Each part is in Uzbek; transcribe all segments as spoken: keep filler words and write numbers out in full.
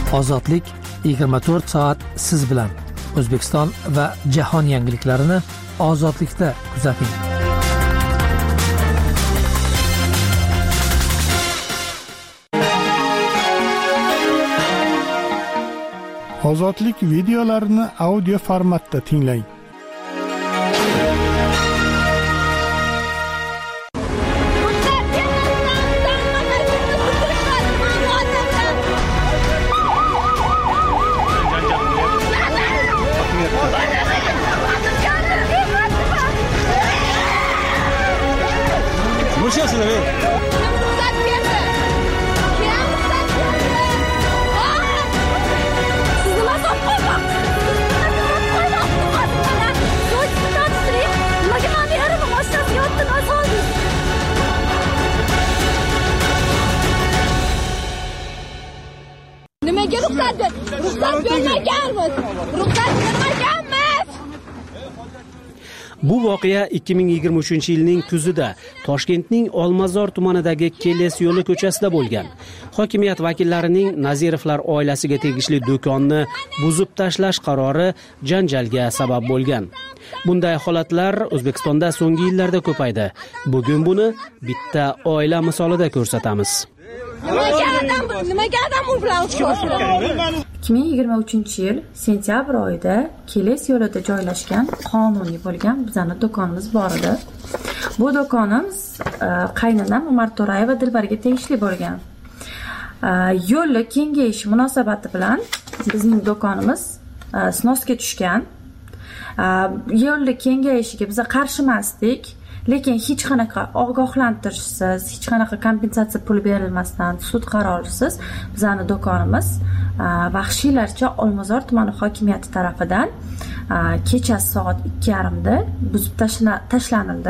Ozodlik yigirma to'rt soat siz bilan. O'zbekiston va jahon yangiliklarini ozodlikda kuzating. Ozodlik videolarini audio formatda tinglang. Nimaga ruxsat ber? Ruxsat bermaganmiz. Ruxsat bermaganmiz. Bu voqea ikki ming yigirma uchinchi yilning kuzida Toshkentning Olmazor tumanidagi Keles yo'li ko'chasida bo'lgan. Hokimiyat vakillarining Nazirovlar oilasiga tegishli do'konni buzib tashlash qarori janjalga sabab bo'lgan. Bunday holatlar O'zbekistonda so'nggi yillarda ko'paydi. Bugun buni bitta oila misolida ko'rsatamiz. ikki ming yigirma uchinchi yil sentyabr oyida Keles yo'lida joylashgan qonuniy bo'lgan bizning do'konimiz bor edi. Bu do'konimiz qaynonam Umar To'rayeva Dilbarga tegishli bo'lgan. Yo'lni kengayishi munosabati bilan bizning do'konimiz snosga tushgan. Yo'lni kengayishiga biz qarshi emasdik. Lekin hech qanaqa ogohlantirishsiz, hech qanaqa kompensatsiya puli berilmasdan, sud qarorisiz bizning do'konimiz vahshiylarcha Olmazor tumani hokimiyati tomonidan kechasi soat ikki yarim da buzib tashlanildi.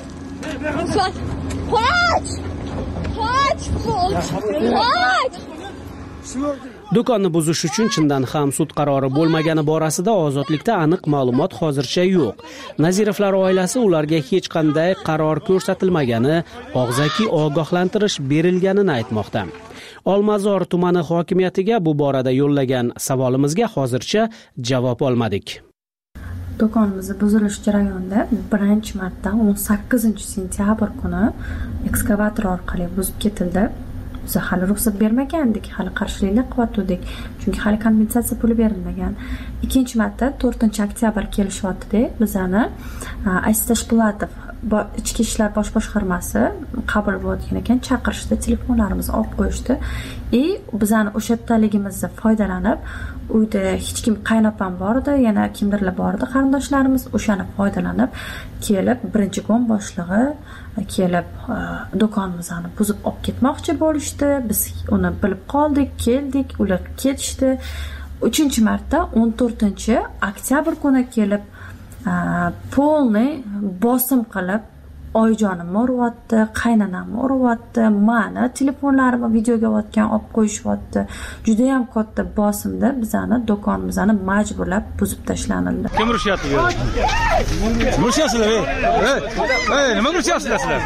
Qoch! Qoch! Qoch! Do'konni buzish uchun chindan ham sud qarori bo'lmagani borasida ozodlikda aniq ma'lumot hozircha yo'q. Nazirovlar oilasi ularga hech qanday qaror ko'rsatilmagani, og'zaki ogohlantirish berilganini aytmoqda. Olmazor tumani hokimiyatiga bu borada yo'llagan savolimizga hozircha javob olmadik. Do'konimiz buzilish jarayonida birinchi marta o'n sakkizinchi sentyabr kuni ekskavator orqali buzib ketildi. Biz hali ruxsat bermagandik, hali qarshilik qilyotdik, chunki hali kompensatsiya puli berilmagan. Ikkinchi marta to'rtinchi oktyabr kelishyapti-da, bizani Aziz Tashpo'latov ichki ishlar bosh boshqarmasi qabul bo'lgan ekan, chaqirishdi, telefonlarimizni olib qo'yishdi. E bizani o'sha taligimizdan foydalanib, uyda hech kim qaynopam bor edi, yana kimdirlar bor edi, qarindoshlarimiz o'shani foydalanib kelib birinchi kun boshlig'i kelib do'konimizni buzib olib ketmoqchi bo'lishdi. Biz uni bilib qoldik, keldik, ular ketishdi. uchinchi marta o'n to'rtinchi oktyabr kuni kelib polni bosim qilib oyijonimni uryapti, qaynonamni uryapti, mani telefonlarimni videoga olgan olib qo'yishyapti. Juda ham katta bosimda bizani do'konimizni majburlab buzib tashlanildi. Kim urishyapti? Urishyapsizlar, ey. Ey, nima urishyapsizlar sizlar?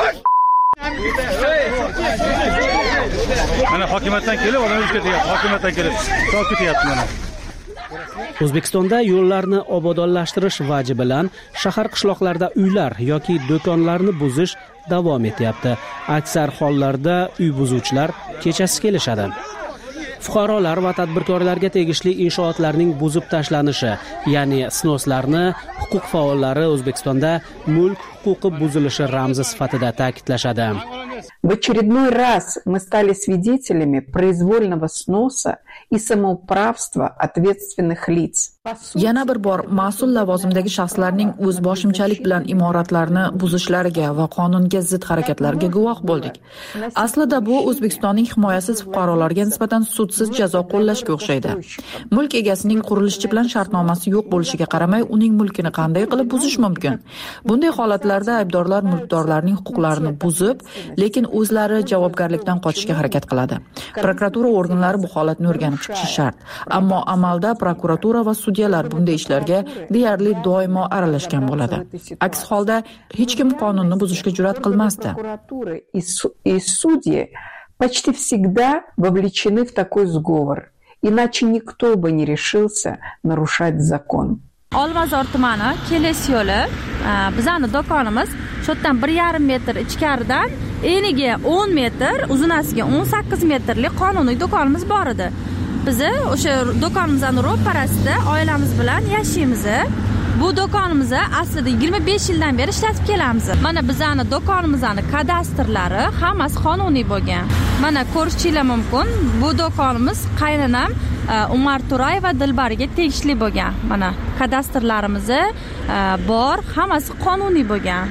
Mana hokimiyatdan kelib, odam urishga tegadi. Hokimiyatdan kelib, so'q ketyapti mana. O'zbekistonda yo'llarni obodonlashtirish vaji bilan shahar qishloqlarda uylar yoki do'konlarni buzish davom etyapti. Aksar hollarda uy buzuvchilar kechasi kelishadi. Fuqarolar va tadbirkorlarga tegishli inshootlarning buzib tashlanishi, ya'ni snoslarni huquq faollari O'zbekistonda mulk huquqi buzilishi ramzi sifatida ta'kidlashadi. В очередной раз мы стали свидетелями произвольного сноса и самоуправства ответственных лиц. Yana bir bor mas'ul lavozimdagi shaxslarning o'zboshimchalik bilan imoratlarni buzishlariga va qonunga zid harakatlarga guvoh bo'ldik. Aslida bu O'zbekistonning himoyasiz fuqarolarga nisbatan sudsiz jazo qo'llashga o'xshaydi. Mulk egasining qurilishchi bilan shartnomasi yo'q bo'lishiga qaramay, uning mulkini qanday qilib buzish mumkin? Bunday holatlarda aybdorlar mulkdorlarning huquqlarini buzib, lekin o'zlari javobgarlikdan qochishga harakat qiladi. Prokuratura organlari bu holatni o'rganib chiqishi shart. Ammo amalda prokuratura va sudyalar bunday ishlarga deyarli doimo aralashgan bo'ladi. Aks holda hech kim qonunni buzishga jur'at qilmasdi. И судьи почти всегда вовлечены в такой сговор. иначе никто бы не решился нарушать закон. Olmazor tumani Keles yo'li, bizning do'konimiz shu yerdan bir yarim metr ichkaridan eniga o'n metr, uzunasiga o'n sakkiz metrlik qonuniy do'konimiz bor edi. Biz o'sha do'konimizning ro'parasida oilamiz bilan yashaymiz. Bu do'konimizni aslida yigirma besh yildan beri ishlatib kelamiz. Mana bizning do'konimizning kadastrlari hammasi qonuniy bo'lgan. Mana ko'rishingiz mumkin. Bu do'konimiz qaynonam Umar Turay va Dilbarga tegishli bo'lgan. Mana kadastrlarimiz bor, hammasi qonuniy bo'lgan.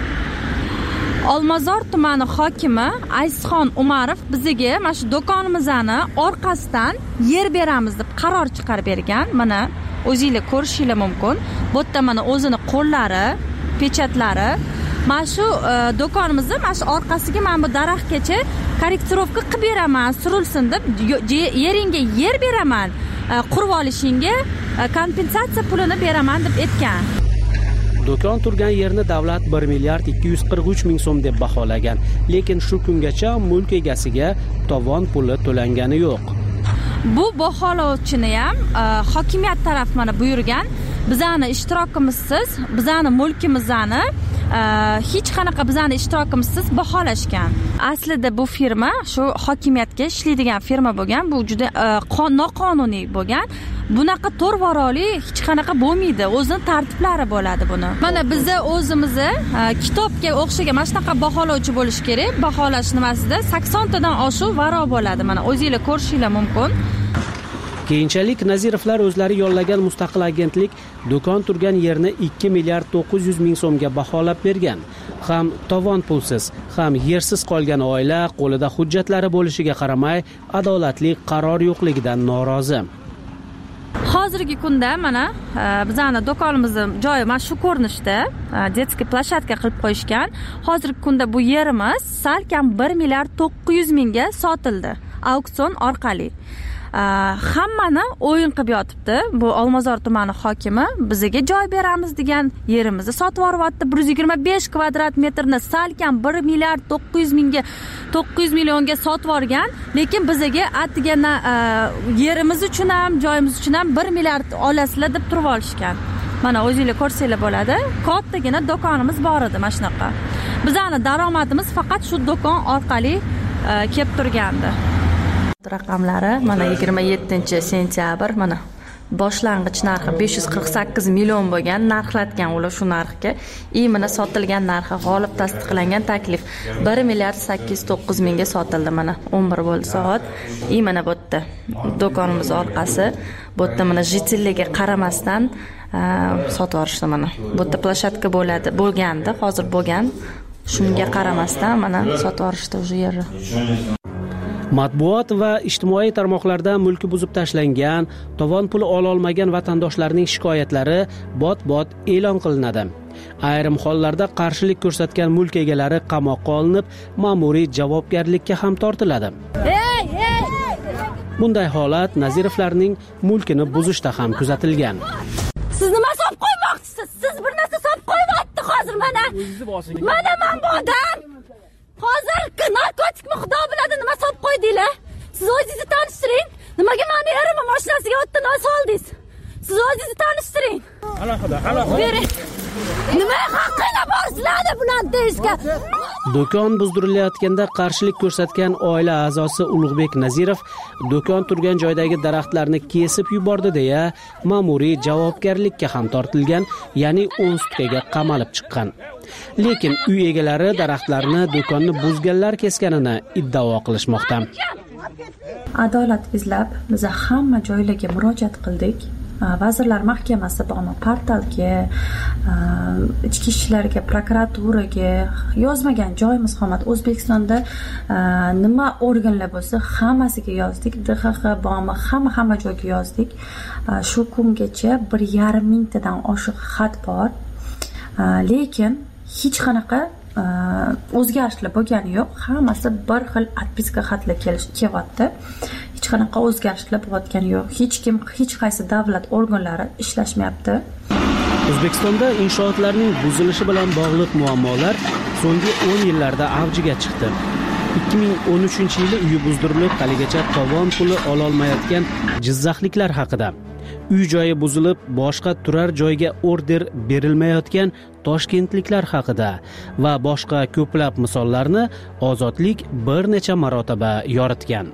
Olmazor tumani hokimi Aysxon Umarov bizga mana shu do'konimizni orqasidan yer beramiz deb qaror chiqarib bergan. Mana o'zingizlar ko'rishingiz mumkin. Bu yerda mana o'zini qo'llari, pechatlari. Mana shu do'konimizni mana shu orqasiga mana bu daraxtgacha korrektirovka qilib beraman, surilsin deb yeringga yer beraman, qurib olishingga kompensatsiya pulini beraman deb aytgan. Do'kon turgan yerni davlat bir milliard ikki yuz qirq uch ming so'm deb baholagan, lekin shu kungacha mulk egasiga tovon puli to'langani yo'q. Bu baholovchini ham hokimiyat taraf mana buyurgan. Bizning ishtirokimizsiz, bizning mulkimizni hech qanaqa bizning ishtirokimizsiz baholashgan. Aslida bu firma shu hokimiyatga ishlaydigan firma bo'lgan. Bu juda noqonuniy bo'lgan. Bunaqa to'rvaroli hech qanaqa bo'lmaydi. O'zining tartiblari bo'ladi buni. Mana bizda o'zimizni kitobga o'xshagan mana shunaqa baholovchi bo'lish kerak. Baholash nimasida sakson tadan oshuv varo bo'ladi. Mana o'zingizlar ko'rishingiz mumkin. Keyinchalik Nazirovlar o'zlari yollagan mustaqil agentlik do'kon turgan yerni ikki milliard to'qqiz yuz ming so'mga baholab bergan. Ham tovon pulsiz, ham yersiz qolgan oila qo'lida hujjatlari bo'lishiga qaramay, adolatli qaror yo'qligidan norozi. Hozirgi kunda mana bizning do'konimizning joyi mana shu ko'rinishda detskiy plashatka qilib qo'yishgan. Hozirgi kunda bu yerimiz salkam bir milliard to'qqiz yuz mingga sotildi auksion orqali. Hammani o'yin qilib yotibdi. Bu Olmazor tumani hokimi bizga joy beramiz degan yerimizni sotib yuryapti. bir yuz yigirma besh kvadrat metrni salkam bir milliard to'qqiz yuz mingga to'qqiz yuz millionga sotib yuborgan, lekin bizga atigana yerimiz uchun ham, joyimiz uchun ham bir milliard olasizlar deb turib olishgan. Mana o'zingizlar ko'rsanglar bo'ladi. Kattagina do'konimiz bor edi mana shunaqa. Bizning daromadimiz faqat shu do'kon orqali kelib turgandi. Raqamlari mana yigirma yettinchi sentyabr mana boshlang'ich narxi besh yuz qirq sakkiz million bo'lgan, narxlatgan ular shu narxga. I mana sotilgan narxi g'olib tasdiqlangan taklif bir milliard sakkiz yuz to'qqiz mingga sotildi. Mana o'n bir bo'ldi soat. I mana bu yerda do'konimiz orqasi, bu yerda mana jitilligiga qaramasdan sotib yuborishdi mana. Bu yerda plashatka bo'ladi, bo'lgandi, hozir bo'lgan. Shunga qaramasdan mana sotib yuborishdi o'sha yerni. Matbuot va ijtimoiy tarmoqlarda mulki buzib tashlangan, tovon puli ola olmagan vatandoshlarning shikoyatlari bot-bot e'lon qilinadi. Ayrim hollarda qarshilik ko'rsatgan mulk egalari qamoqqa olinib, ma'muriy javobgarlikka ham tortiladi. Bunday holat Nazirovlarning mulkini buzishda ham kuzatilgan. Siz nima solib qo'ymoqchisiz? Siz bir narsa solib qo'yapti hozir mana. Mana men bu odam hozir narkotikmi xudo biladi nima solib qo'ydinglar? Siz o'zingizni tanishtiring. Nimaga meni erim mashinasiga o'tdan soldingiz? Siz o'zingizni tanishtiring. Alohida, alohida. Nima haqqinglar bor sizlarda bular deyishga? Do'kon buzdirilayotganda qarshilik ko'rsatgan oila a'zosi Ulug'bek Nazirov do'kon turgan joydagi daraxtlarni kesib yubordi deya ma'muriy javobgarlikka ham tortilgan, ya'ni o'n sutkaga qamalib chiqqan. Lekin uy egalari daraxtlarni do'konni buzganlar kesganini iddao qilishmoqda. Adolat izlab biz hamma joylarga murojaat qildik. Vazirlar Mahkamasi bormi, portalga, ichki ishlarga, prokuraturaga yozmagan joyimiz qolmadi. O'zbekistonda nima organlar bo'lsa, hammasiga yozdik. D X X bormi, hamma hamma joyga yozdik. Shu kungacha bir yarim mingtadan oshiq xat bor. Lekin hech qanaqa o'zgarishlar bo'lgani yo'q. Hammasi bir xil atpiska xatlar kelyapti. Hech qanaqa o'zgarishlar bo'layotgani yo'q. Hech kim, hech qaysi davlat organlari ishlashmayapti. O'zbekistonda inshootlarning buzilishi bilan bog'liq muammolar so'nggi o'n yillarda avjiga chiqdi. ikki ming o'n uchinchi yili uyi buzdirilib, haligacha tovon puli ololmayotgan jizzaxliklar haqida. Uy joyi buzilib, boshqa turar joyga order berilmayotgan toshkentliklar haqida va boshqa ko'plab misollarni Ozodlik bir necha marotaba yoritgan.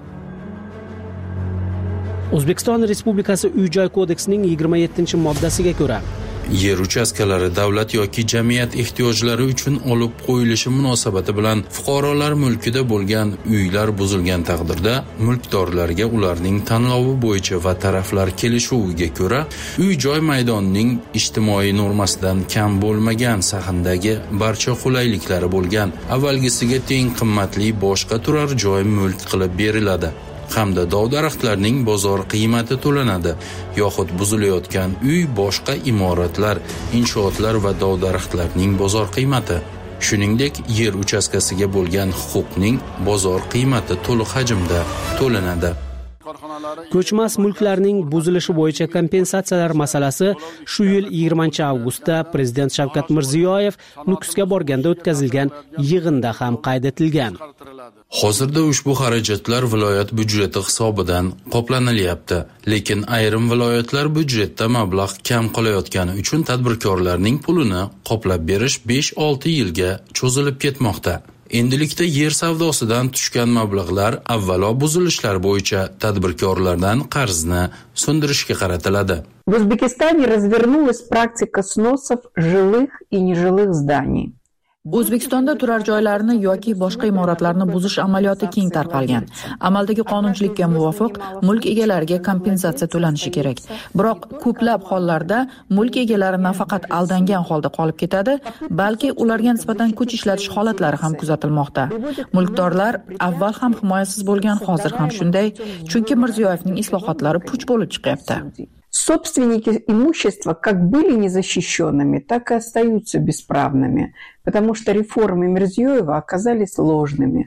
O'zbekiston Respublikasi Uy-joy kodeksining yigirma yettinchi moddasiga ko'ra, yer uchastkalari davlat yoki jamiyat ehtiyojlari uchun olib qo'yilishi munosabati bilan fuqarolar mulkida bo'lgan uylar buzilgan taqdirda mulkdorlarga ularning tanlovi bo'yicha va taraflar kelishuviga ko'ra uy-joy maydonining ijtimoiy normasidan kam bo'lmagan sahndagi barcha qulayliklari bo'lgan avvalgisiga teng qimmatli boshqa turar joy mulk qilib beriladi hamda dov-daraxtlarning bozor qiymati to'lanadi yoxud buzilayotgan uy, boshqa imoratlar, inshootlar va dov-daraxtlarning bozor qiymati, shuningdek yer uchastkasiga bo'lgan huquqning bozor qiymati to'liq hajmda to'lanadi. Ko'chmas mulklarning buzilishi bo'yicha kompensatsiyalar masalasi shu yil yigirmanchi avgustda Prezident Shavkat Mirziyoyev Nukusga borganda o'tkazilgan yig'inda ham qayd etilgan. Hozirda ushbu xarajatlar viloyat byudjeti hisobidan qoplanilyapti, lekin ayrim viloyatlar byudjetda mablag' kam qolayotgani uchun tadbirkorlarning pulini qoplab berish besh olti yilga cho'zilib ketmoqda. Endilikda yer savdosidan tushgan mablag'lar avvalo buzilishlar bo'yicha tadbirkorlardan qarzni sundirishga qaratiladi. В Узбекистане развернулась практика сносов жилых и нежилых зданий. O'zbekistonda turar joylarni yoki boshqa imoratlarni buzish amaliyoti keng tarqalgan. Amaldagi qonunchilikka muvofiq mulk egalariga kompensatsiya to'lanishi kerak. Biroq ko'plab hollarda mulk egalari nafaqat aldangan holda qolib ketadi, balki ularga nisbatan kuch ishlatish holatlari ham kuzatilmoqda. Mulkdorlar avval ham himoyasiz bo'lgan, hozir ham shunday, chunki Mirziyoyevning islohotlari puch bo'lib chiqyapti. Собственники имущества как были незащищенными, так и остаются бесправными, потому что реформы Мирзиёева оказались ложными.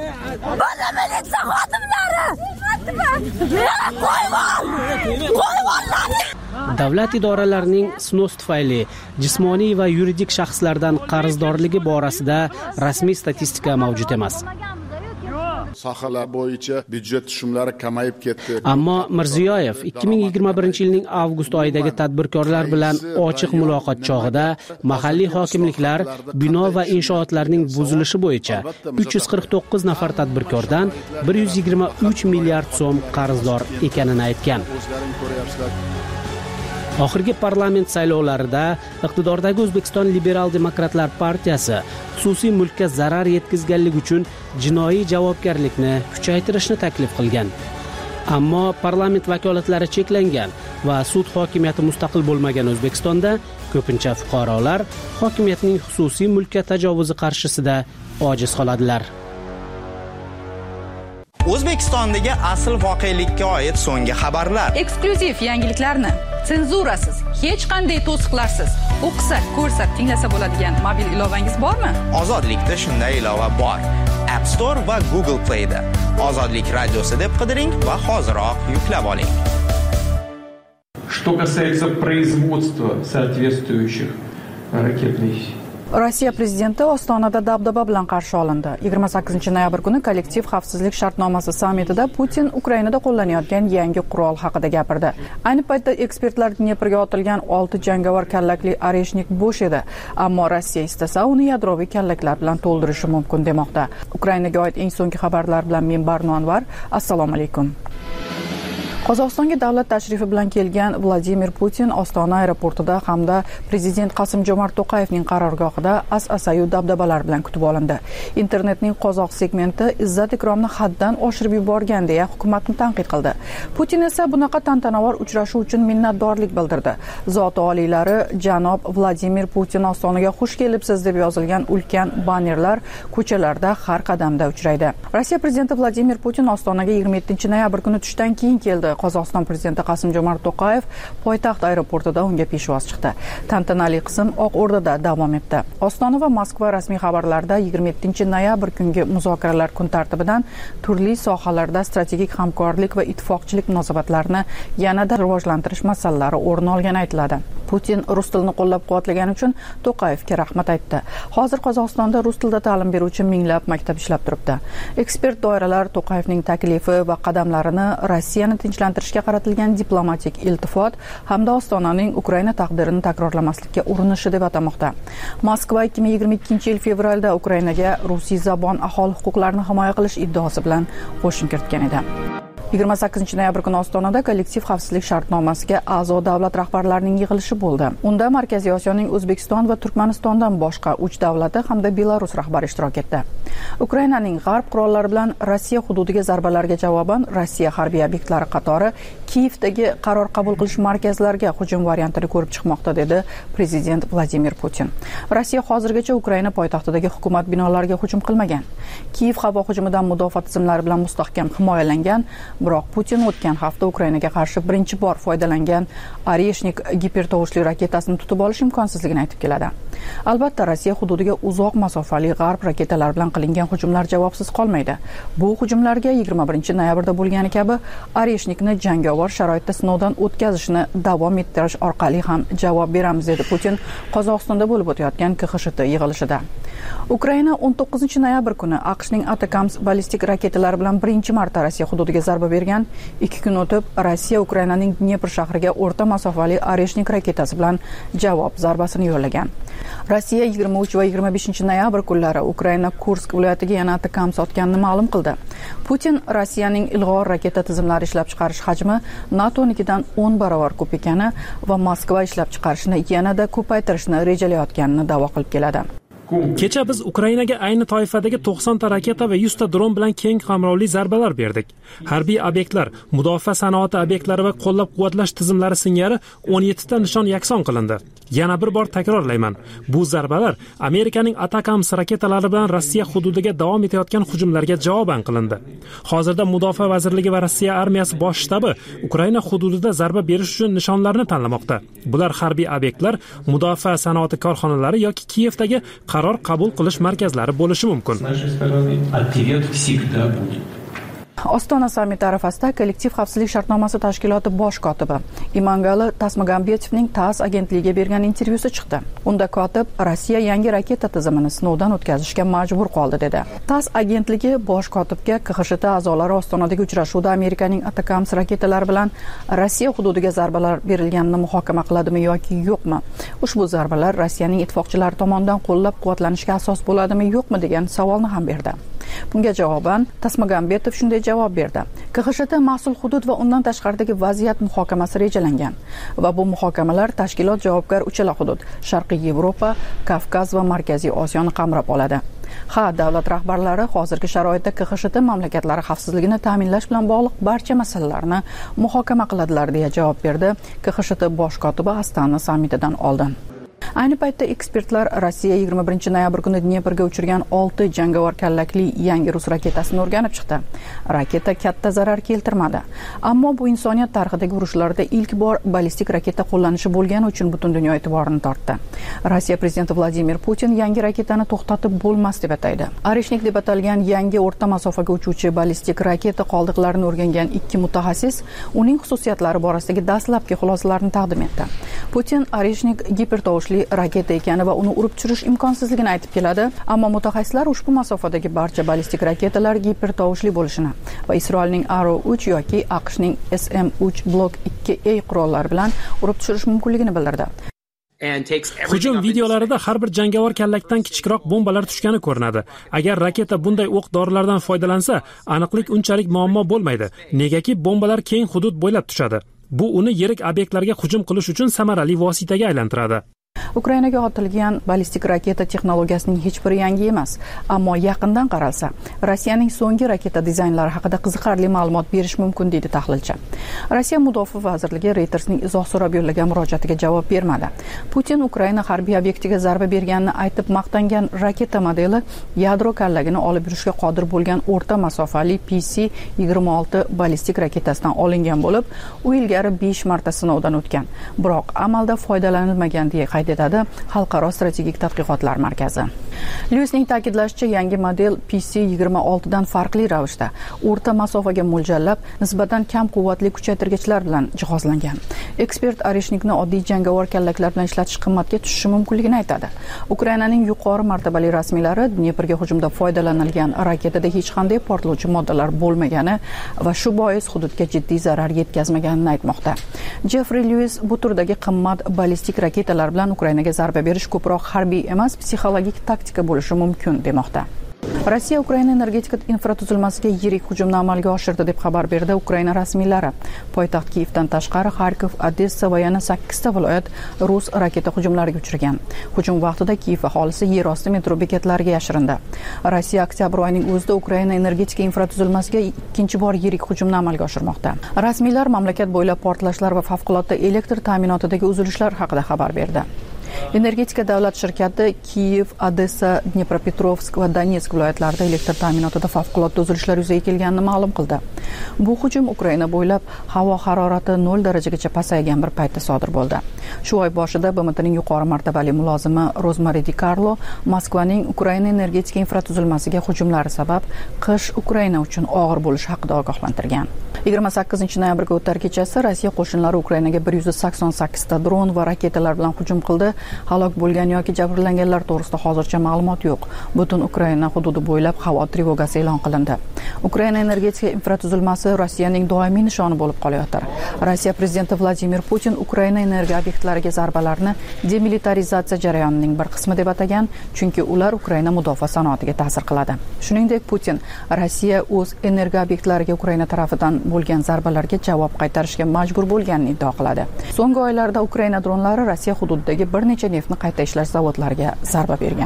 Davlat idoralarining snos tufayli jismoniy va yuridik shaxslardan qarzdorligi borasida rasmiy statistika mavjud emas. Sohalar bo'yicha byudjet tushumlari kamayib ketdi. Ammo Mirziyoyev ikki ming yigirma birinchi yilning avgust oyidagi tadbirkorlar bilan ochiq muloqot chog'ida mahalliy hokimliklar bino va inshootlarning buzilishi bo'yicha uch yuz qirq to'qqiz nafar tadbirkordan bir yuz yigirma uch milliard so'm qarzdor ekanini aytgan. Oxirgi parlament saylovlarida iqtidordagi O'zbekiston Liberal Demokratlar partiyasi xususiy mulkka zarar yetkazganlik uchun jinoiy javobgarlikni kuchaytirishni taklif qilgan. Ammo parlament vakolatlari cheklangan va sud hokimiyati mustaqil bo'lmagan O'zbekistonda ko'pincha fuqarolar hokimiyatning xususiy mulkka tajovuzi qarshisida ojiz qoladilar. O'zbekistondagi asl voqelikka oid so'nggi xabarlar, eksklyuziv yangiliklarni senzurasiz, hech qanday to'siqlarsiz o'qisa, ko'rsa, tinglasa bo'ladigan mobil ilovangiz bormi? Ozodlikda shunday ilova bor. App Store va Google Play da Ozodlik radiosi deb qidiring va hoziroq yuklab oling. Что касается производства соответствующих ракетных Rossiya prezidenti Ostonada dabdaba bilan qarshi olindi. yigirma sakkizinchi noyabr kuni kollektiv xavfsizlik shartnomasi sammitida Putin Ukrainada qo'llanayotgan yangi qurol haqida gapirdi. Ayni paytda ekspertlar Dneprga otilgan olti jangovar kallakli Oreshnik bo'sh edi, ammo Rossiya istasa uni yadroviy kallaklar bilan to'ldirishi mumkin demoqda. Ukrainaga oid eng so'nggi xabarlar bilan men Barno Anvar. Assalomu alaykum. Qozog'istonga davlat tashrifi bilan kelgan Vladimir Putin Ostona aeroportida hamda prezident Qasim-Jomart To'qayevning qarorgohida as-asayu dabdabalar bilan kutib olindi. Internetning qozoq segmenti izzat ikromni haddan oshirib yuborgan deya hukumatni tanqid qildi. Putin esa bunaqa tantanavor uchrashuv uchun minnatdorlik bildirdi. Zoti oliylari janob Vladimir Putin Ostonaga xush kelibsiz deb yozilgan ulkan bannerlar ko'chalarda har qadamda uchraydi. Rossiya prezidenti Vladimir Putin Ostonaga yigirma yettinchi noyabr kuni tushdan keyin keldi. Qozog'iston prezidenti Qasim-Jomart To'qayev poytaxt aeroportida unga peshvoz chiqdi. Tantanali qism Oq O'rdada davom etdi. Ostona va Moskva rasmiy xabarlarida yigirma yettinchi noyabr kungi muzokaralar kun tartibidan turli sohalarda strategik hamkorlik va ittifoqchilik munosabatlarini yanada rivojlantirish masalalari o'rin olgani aytiladi. Putin rus tilini qo'llab-quvvatlagani uchun To'qayevga rahmat aytdi. Hozir Qozog'istonda rus tilida ta'lim beruvchi minglab maktab ishlab turibdi. Ekspert doiralar To'qayevning taklifi va qadamlarini Rossiyani tinchlantirishga qaratilgan diplomatik iltifot hamda Ostonaning Ukraina taqdirini takrorlamaslikka urinishi deb atamoqda. Moskva ikki ming yigirma ikkinchi yil fevralda Ukrainaga rusiy zabon aholi huquqlarini himoya qilish iddaosi bilan qo'shin kiritgan edi. yigirma sakkizinchi noyabr kuni Ostonada kollektiv xavfsizlik shartnomasiga a'zo davlat rahbarlarining yig'ilishi bo'ldi. Unda Markaziy Osiyoning O'zbekiston va Turkmanistondan boshqa uch davlati hamda Belarus rahbari ishtirok etdi. Ukrainaning g'arb qurollari bilan Rossiya hududiga zarbalarga javoban Rossiya harbiy obyektlari qatori Kiyevdagi qaror qabul qilish markazlariga hujum variantini ko'rib chiqmoqda, dedi prezident Vladimir Putin. Rossiya hozirgacha Ukraina poytaxtidagi hukumat binolariga hujum qilmagan. Kiyev havo hujumidan mudofaa tizimlari bilan mustahkam himoyalangan. Biroq Putin o'tgan hafta Ukrainaga qarshi birinchi bor foydalangan Oreshnik gipertovushli raketasini tutib olish imkonsizligini aytib keladi. Albatta, Rossiya hududiga uzoq masofali g'arb raketalar bilan qilingan hujumlar javobsiz qolmaydi. Bu hujumlarga yigirma birinchi noyabrda bo'lgani kabi Oreshnikni jangovar sharoitda sinovdan o'tkazishni davom ettirish orqali ham javob beramiz, dedi Putin Qozog'istonda bo'lib o'tayotgan K X T yig'ilishida. Ukraina o'n to'qqizinchi noyabr kuni AQShning Atacams ballistik raketalari bilan birinchi marta Rossiya hududiga zarba bergan. ikki kun o'tib Rossiya Ukrainaning Dnepr shahriga o'rta masofali Oreshnik raketasi bilan javob zarbasini yo'llagan. Rossiya yigirma uch va yigirma beshinchi noyabr kunlari Ukraina Kursk viloyatiga yana Atacams otganini ma'lum qildi. Putin Rossiyaning ilg'or raketa tizimlari ishlab chiqarish hajmi NATO'nikidan o'n barobar ko'p ekani va Moskva ishlab chiqarishni yanada ko'paytirishni rejalayotganini da'vo qilib keladi. Kecha biz Ukrainaga ayni toifadagi to'qson ta raketa va yuz ta dron bilan keng qamrovli zarbalar berdik. Harbiy obyektlar, mudofaa sanoati obyektlari va qo'llab-quvvatlash tizimlari singari o'n yetti ta nishon yakson qilindi. Yana bir bor takrorlayman. Bu zarbalar Amerikaning Atacams raketalari bilan Rossiya hududiga davom etayotgan hujumlarga javoban qilindi. Hozirda Mudofaa vazirligi va Rossiya armiyasi bosh shtabi Ukraina hududida zarba berish uchun nishonlarni tanlamoqda. Bular harbiy obyektlar, mudofaa sanoati korxonalari yoki Kiyevdagi qaror qabul qilish markazlari bo'lishi mumkin. Ostona sammiti arafasida kollektiv xavfsizlik shartnomasi tashkiloti bosh kotibi Imangali Tasmagambetovning TASS agentligiga bergan intervyusi chiqdi. Unda kotib Rossiya yangi raketa tizimini sinovdan o'tkazishga majbur qoldi, dedi. TASS agentligi bosh kotibga K X T a'zolari Ostonadagi uchrashuvda Amerikaning Atacams raketalari bilan Rossiya hududiga zarbalar berilganini muhokama qiladimi yoki yo'qmi? Ushbu zarbalar Rossiyaning ittifoqchilari tomonidan qo'llab-quvvatlanishga asos bo'ladimi yo'qmi degan savolni ham berdi. Bunga javoban Tasmagambetov shunday javob berdi. K X T mas'ul hudud va undan tashqaridagi vaziyat muhokamasi rejalangan va bu muhokamalar tashkilot javobgar uchala hudud, Sharqiy Yevropa, Kavkaz va Markaziy Osiyoni qamrab oladi. Ha, davlat rahbarlari hozirgi sharoitda K X T mamlakatlari xavfsizligini ta'minlash bilan bog'liq barcha masalalarni muhokama qiladilar, deya javob berdi K X T bosh kotibi Astana sammitidan oldin. Ayni paytda ekspertlar Rossiya yigirma birinchi noyabr kuni Dneprga uchirgan olti jangovar kallakli yangi rus raketasini o'rganib chiqdi. Raketa katta zarar keltirmadi, ammo bu insoniyat tarixidagi urushlarda ilk bor ballistik raketa qo'llanishi bo'lgani uchun butun dunyo e'tiborini tortdi. Rossiya prezidenti Vladimir Putin yangi raketani to'xtatib bo'lmas deb ataydi. Oreshnik deb atalgan yangi o'rta masofaga uchuvchi ballistik raketa qoldiqlarini o'rgangan ikki mutaxassis uning xususiyatlari borasidagi dastlabki xulosalarni taqdim etdi. Putin Oreshnik gipertovushli raketa ekani va uni urib tushirish imkonsizligini aytib keladi, ammo mutaxassislar ushbu masofadagi barcha ballistik raketalar gipertovushli bo'lishini va Isroilning Arrow uch yoki AQShning S M uch Block ikki A qurollari bilan urib tushirish mumkinligini bildirdi. Hujum videolarida har bir jangovar kallakdan kichikroq bombalar tushgani ko'rinadi. Agar raketa bunday o'q-dorilardan foydalansa, aniqlik unchalik muammo bo'lmaydi, negaki bombalar keng hudud bo'ylab tushadi. Bu uni yirik obyektlarga hujum qilish uchun samarali vositaga aylantiradi. Ukrainaga otilgan ballistik raketa texnologiyasining hech biri yangi emas, ammo yaqindan qaralsa, Rossiyaning so'nggi raketa dizaynlari haqida qiziqarli ma'lumot berish mumkin, deydi tahlilchi. Rossiya Mudofaa vazirligi Reutersning izoh so'rab yo'llagan murojaatiga javob bermadi. Putin Ukraina harbiy obyektiga zarba berganini aytib maqtangan raketa modeli yadro kallagini olib yurishga qodir bo'lgan o'rta masofali P C yigirma olti ballistik raketasidan olingan bo'lib, u ilgari besh marta sinovdan o'tgan. Biroq amalda foydalanilmagan deya qayd etadi Xalqaro strategik tadqiqotlar markazi. Lewisning ta'kidlashicha, yangi model P C yigirma olti dan farqli ravishda o'rta masofaga mo'ljallab, nisbatan kam quvvatli kuchaytirgichlar bilan jihozlangan. Ekspert Areshnikni oddiy jangovar kallaklar bilan ishlatish qimmatga tushishi mumkinligini aytadi. Ukrainaning yuqori martabali rasmiylari Dneprga hujumda foydalanilgan raketada hech qanday portlovchi moddalar bo'lmagani va shu bois hududga jiddiy zarar yetkazmaganini aytmoqda. Jeffrey Lewis bu turdagi qimmat ballistik raketalar bilan Ukrainaga zarba berish ko'proq harbiy emas, psixologik taktika bo'lishi mumkin demoqda. Rossiya Ukraina energetika infratuzilmasiga yirik hujumni amalga oshirdi deb xabar berdi Ukraina rasmiylari. Poytaxt Kiyevdan tashqari Xarkov, Odessa va yana sakkizta viloyat rus raketa hujumlariga uchragan. Hujum vaqtida Kiyev aholisi yer osti metro bekatlariga yashirindi. Rossiya oktyabr oyining o'zida Ukraina energetika infratuzilmasiga ikkinchi bor yirik hujumni amalga oshirmoqda. Rasmiylar mamlakat bo'ylab portlashlar va favqulodda elektr ta'minotidagi uzilishlar haqida xabar berdi. Energetika davlat shirkati Kiyev, Odessa, Dnepropetrovsk va Donetsk viloyatlarida elektr ta'minotida favqulodda uzilishlar yuzaga kelganini ma'lum qildi. Bu hujum Ukraina bo'ylab havo harorati nol darajagacha pasaygan bir paytda sodir bo'ldi. Shu oy boshida B M Tning yuqori martabali mulozimi Rozmari Di Carlo Moskvaning Ukraina energetika infratuzilmasiga hujumlari sabab qish Ukraina uchun og'ir bo'lishi haqida ogohlantirgan. yigirma sakkizinchi noyabrga o'tar kechasi Rossiya qo'shinlari Ukrainaga bir yuz sakson sakkiz ta dron va raketalar bilan hujum qildi. Halok bo'lgan yoki jabrlanganlar to'g'risida hozircha ma'lumot yo'q. Butun Ukraina hududi bo'ylab havo trevogasi e'lon qilindi. Ukraina energetika infratuzilmasi Rossiyaning doimiy nishoni bo'lib qolayotir. Rossiya prezidenti Vladimir Putin Ukraina energiya obyektlariga zarbalarni demilitarizatsiya jarayonining bir qismi deb atagan, chunki ular Ukraina mudofaa sanoatiga ta'sir qiladi. Shuningdek, Putin Rossiya o'z energiya obyektlariga Ukraina tarafidan bo'lgan zarbalarga javob qaytarishga majbur bo'lganini iddao qiladi. So'nggi oylarda Ukraina dronlari Rossiya hududidagi bir necha neftni qayta ishlash zavodlariga zarba bergan.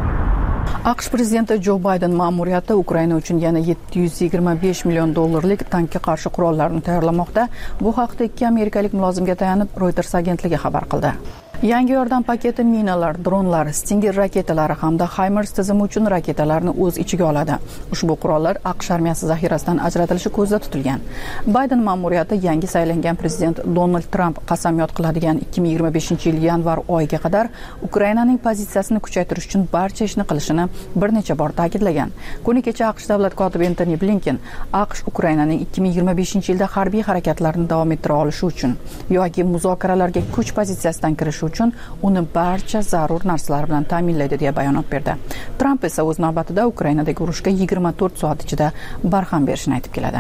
AQSh prezidenti Jo Bayden ma'muriyati Ukraina uchun yana yetti yuz yigirma besh million dollarlik tankga qarshi qurollarni tayyorlamoqda. Bu haqda ikki amerikalik mulozimga tayanib Reuters agentligi xabar qildi. Yangi yordam paketi minalar, dronlar, Stinger raketalari hamda HIMARS tizimi uchun raketalarni o'z ichiga oladi. Ushbu qurollar AQSh armiyasi zaxirasidan ajratilishi ko'zda tutilgan. Bayden ma'muriyati yangi saylangan prezident Donald Trump qasamyod qiladigan ikki ming yigirma beshinchi yil yanvar oyiga qadar Ukrainaning pozitsiyasini kuchaytirish uchun barcha ishni qilishini bir necha bor ta'kidlagan. Kuni kecha AQSh davlat kotibi Antony Blinken AQSh Ukrainaning ikki ming yigirma beshinchi yilda harbiy harakatlarini davom ettira olishi uchun yoki muzokaralarga kuch pozitsiyasidan kirish uchun uni barcha zarur narsalar bilan ta'minlaydi deya bayonot berdi. Tramp esa o'z navbatida Ukrainadagi urushga yigirma to'rt soat ichida barham berishini aytib keladi.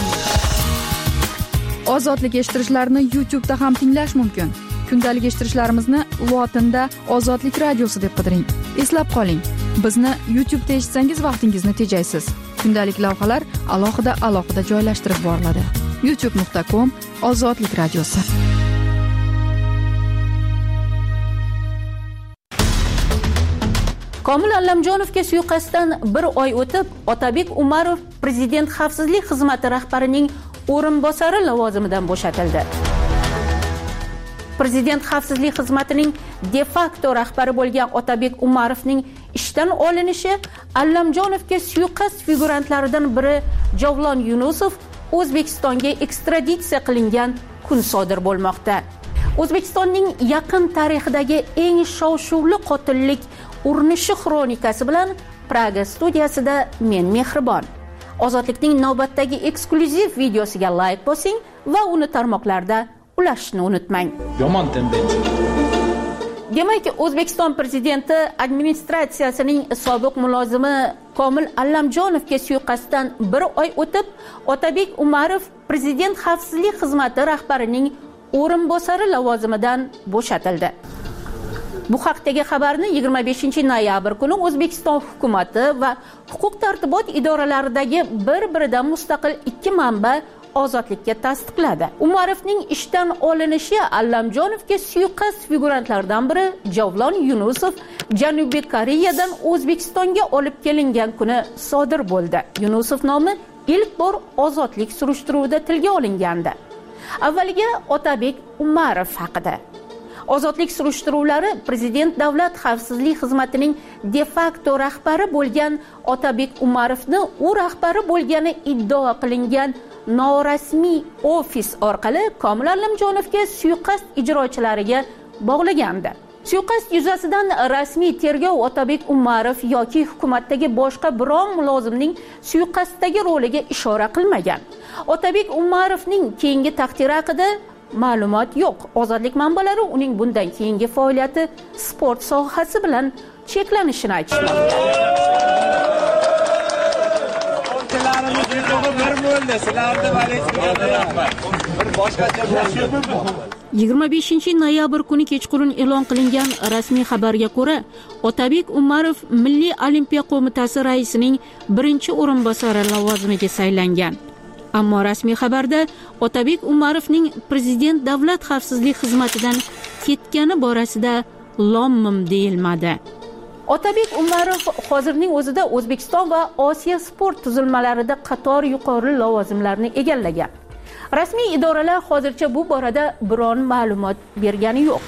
Ozodlik eshittirishlarni YouTube'da ham tinglash mumkin. Kundalik eshittirishlarimizni lotinda Ozodlik radiosi deb qidiring. Eslab qoling, bizni YouTube'da eshitsangiz vaqtingizni tejaysiz. Kundalik lavhalar alohida alohida joylashtirib boriladi. youtube nuqta com Ozodlik radiosi. Komil Allamjonovga suiqasddan bir oy o'tib, Otabek Umarov Prezident xavfsizlik xizmati rahbarining o'rinbosari lavozimidan bo'shatildi. Prezident xavfsizlik xizmatining de facto rahbari bo'lgan Otabek Umarovning ishdan olinishi Allamjonovga suiqasd figurantlaridan biri Javlon Yunusov O'zbekistonga ekstraditsiya qilingan kun sodir bo'lmoqda. O'zbekistonning yaqin tarixidagi eng shov-shuvli qotillik urinishi xronikasi bilan Praga studiyasida men Mehribon. Ozodlikning navbatdagi eksklyuziv videosiga like bosing va uni tarmoqlarda ulashishni unutmang. Yomon tendensiya. Demak, O'zbekiston prezidenti administratsiyasining sobiq mulozimi Komil Allamjonovga suiqasddan bir oy o'tib, Otabek Umarov Prezident xavfsizlik xizmati rahbarining o'rinbosari lavozimidan bo'shatildi. Bu haqdagi xabarni yigirma beshinchi noyabr kuni O'zbekiston hukumatı va huquq tartibot idoralaridagi bir-biridan mustaqil ikki manba ozodlikka tasdiqladi. Umarovning ishdan olinishi Allamjonovga suiqasd figurantlaridan biri Javlon Yunusov Janubiy Koreyadan O'zbekistonga olib kelingan kuni sodir bo'ldi. Yunusov nomi ilk bor ozodlik surishtiruvida tilga olingandi. Avvaliga Otabek Umarov haqida. Ozodlik surishtiruvlari Prezident Davlat xavfsizlik xizmatining de facto rahbari bo'lgan Otabek Umarovni u rahbari bo'lgani iddao qilingan norasmiy ofis orqali Komil Allamjonovga suiqasd ijrochilariga bog'lagandi. Suiqasd yuzasidan rasmiy tergov Otabek Umarov yoki hukumatdagi boshqa biron mulozimning suiqasddagi roliga ishora qilmagan. Otabek Umarovning keyingi taqdiri haqida ma'lumot yo'q. Ozodlik manbalari uning bundan keyingi faoliyati sport sohasi bilan cheklanishini aytishmoqda. yigirma beshinchi noyabr kuni kechqurun e'lon qilingan rasmiy xabarga ko'ra, Otabek Umarov Milliy Olimpiya qo'mitasi raisining birinchi o'rinbosari lavozimiga saylangan. Ammo rasmiy xabarda Otabek Umarovning Prezident Davlat xavfsizlik xizmatidan ketgani borasida lom-mim deyilmadi. Otabek Umarov hozirning o'zida O'zbekiston va Osiyo sport tuzilmalarida qator yuqori lavozimlarni egallagan. Rasmiy idoralar hozircha bu borada biron ma'lumot bergani yo'q.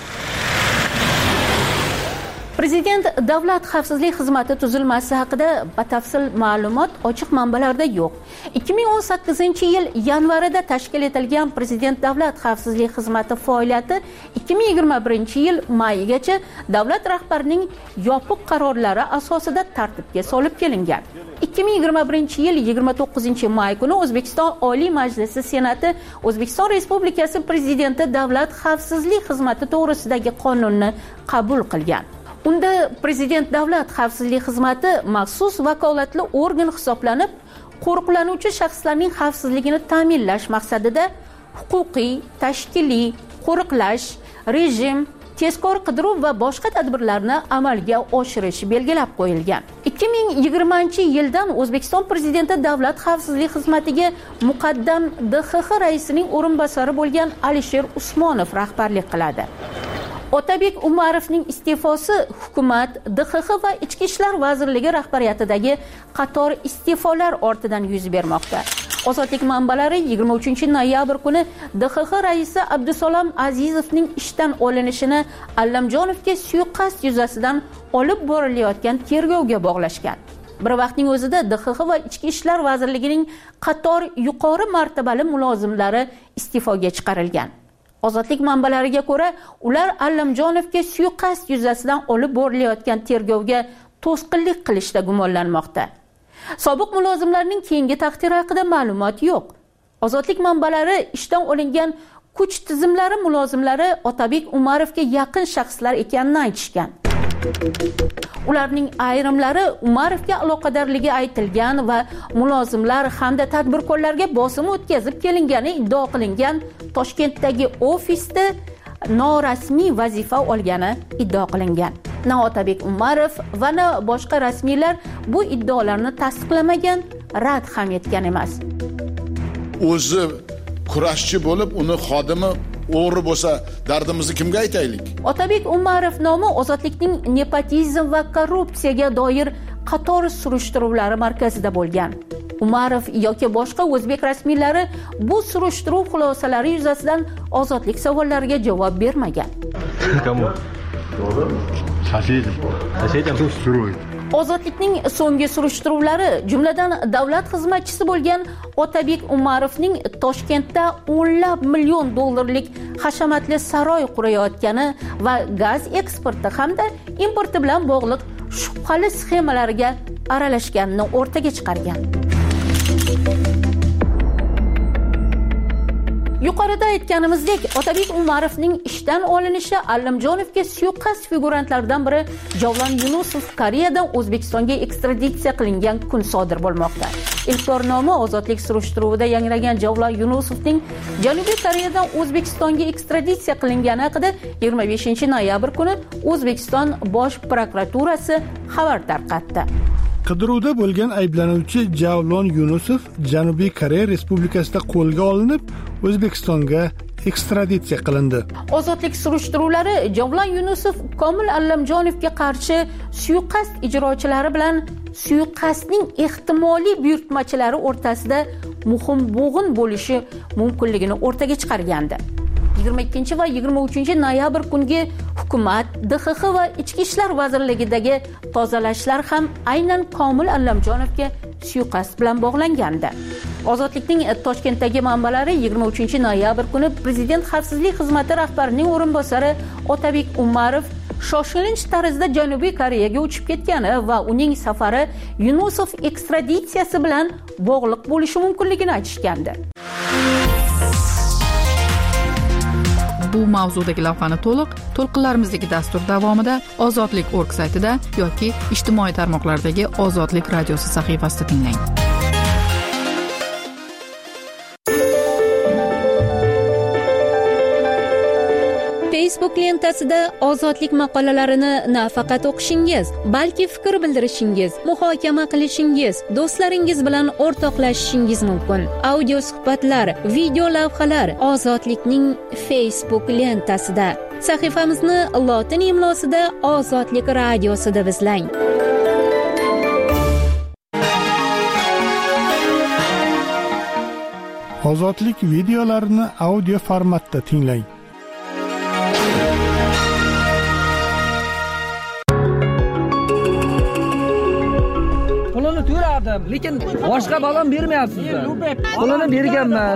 Prezident Davlat xavfsizlik xizmati tuzilmasi haqida batafsil ma'lumot ochiq manbalarda yo'q. ikki ming o'n sakkizinchi yil yanvarida tashkil etilgan Prezident Davlat xavfsizlik xizmati faoliyati ikki ming yigirma birinchi yil mayigacha davlat rahbarining yopiq qarorlari asosida tartibga solib kelingan. ikki ming yigirma birinchi yil yigirma to'qqizinchi may kuni O'zbekiston Oliy Majlisi Senati O'zbekiston Respublikasi Prezidenti Davlat xavfsizlik xizmati to'g'risidagi qonunni qabul qilgan. Unda Prezident Davlat xavfsizlik xizmati maxsus vakolatli organ hisoblanib, qo'riqlanuvchi shaxslarning xavfsizligini ta'minlash maqsadida huquqiy, tashkiliy, qo'riqlash, rejim, tezkor qidiruv va boshqa tadbirlarni amalga oshirish belgilab qo'yilgan. ikki ming yigirmanchi yildan O'zbekiston Prezidenti Davlat xavfsizlik xizmatiga muqaddam D X X raisining o'rinbosari bo'lgan Alisher Usmonov rahbarlik qiladi. Otabek Umarovning iste'fosi hukumat, D X X va Ichki ishlar vazirligi rahbariyatidagi qator iste'folar ortidan yuz bermoqda. Ozodlik manbalari yigirma uchinchi noyabr kuni D X X raisi Abdusalom Azizovning ishdan olinishini Allamjonovga suiqasd yuzasidan olib borilayotgan tergovga bog'lashgan. Bir vaqtning o'zida D X X va Ichki ishlar vazirligining qator yuqori martabali mulozimlari iste'foga chiqarilgan. Ozodlik manbalariga ko'ra, ular Allamjonovga suiqasd yuzasidan olib borilayotgan tergovga to'sqinlik qilishda gumonlanmoqda. Sobiq mulozimlarning keyingi taqdiri haqida ma'lumot yo'q. Ozodlik manbalari ishdan olingan kuch tizimlari mulozimlari Otabek Umarovga yaqin shaxslar ekanini aytishgan. Ularning ayrimlari Umarovga aloqadorligi aytilgan va mulozimlar hamda tadbirkorlarga bosim o'tkazib kelingani iddao qilingan Toshkentdagi ofisda norasmiy vazifa olgani iddao qilingan. Na Otabek Umarov va na boshqa rasmiylar bu iddaolarni tasdiqlamagan, rad ham etgan emas. O'zi kurashchi bo'lib, uni xodimi o'g'ri bo'lsa, dardimizni kimga aytaylik? Otabek Umarov nomi ozodlikning nepotizm va korrupsiyaga doir qator surishtiruvlari markazida bo'lgan. Umarov yoki boshqa o'zbek rasmiylari bu surishtiruv xulosalari yuzasidan ozodlik savollariga javob bermagan. Ozodlikning so'nggi surishtiruvlari, jumladan davlat xizmatchisi bo'lgan Otabek Umarovning Toshkentda o'nlab million dollarlik hashamatli saroy qurayotgani va gaz eksporti hamda importi bilan bog'liq shubhali sxemalarga aralashganini o'rtaga chiqargan. Yuqorida aytganimizdek, Otabek Umarovning ishdan olinishi Allamjonovga suiqasd figurantlaridan biri Javlon Yunusov Koreyadan O'zbekistonga ekstraditsiya qilingan kun sodir bo'lmoqda. Ilk bor nomi ozodlik surishtiruvida yangragan Javlon Yunusovning Janubiy Koreyadan O'zbekistonga ekstraditsiya qilingani haqida yigirma beshinchi noyabr kuni O'zbekiston Bosh prokuraturasi xabar tarqatdi. Qidiruvda bo'lgan ayblanuvchi Javlon Yunusov Janubiy Koreya Respublikasida qo'lga olinib, O'zbekistonga ekstraditsiya qilindi. Ozodlik surishtiruvlari Javlon Yunusov Komil Allamjonovga qarshi suiqasd ijrochilari bilan suiqasdning ehtimoliy buyurtmachilari o'rtasida muhim bo'g'in bo'lishi mumkinligini o'rtaga chiqargandi. yigirma ikkinchi va yigirma uchinchi noyabr kungi hukumat, D X X va Ichki ishlar vazirligidagi tozalashlar ham aynan Komil Allamjonovga suiqasd bilan bog'langandi. Ozodlikning Toshkentdagi manbalari yigirma uchinchi noyabr kuni Prezident xavfsizlik xizmati rahbarining o'rinbosari Otabek Umarov shoshilinch tarzda Janubiy Koreyaga uchib ketgani va uning safari Yunusov ekstraditsiyasi bilan bog'liq bo'lishi mumkinligini aytishgandi. Bu mavzudagi lavhani to'liq to'lqinlarimizdagi dastur davomida ozodlik nokta org saytida yoki ijtimoiy tarmoqlardagi Ozodlik radiosi sahifasida tinglang. Facebook lentasida ozodlik maqolalarini nafaqat o'qishingiz, balki fikr bildirishingiz, muhokama qilishingiz, do'stlaringiz bilan o'rtoqlashishingiz mumkin. Audio suhbatlar, video lavhalar Ozodlikning Facebook lentasida. Sahifamizni lotin imlosida Ozodlik radiosi deb izlang. Ozodlik videolarini audio formatda tinglang. Pulini to'ladim, lekin boshqa balam bermayapsizlar. Pulini berganman.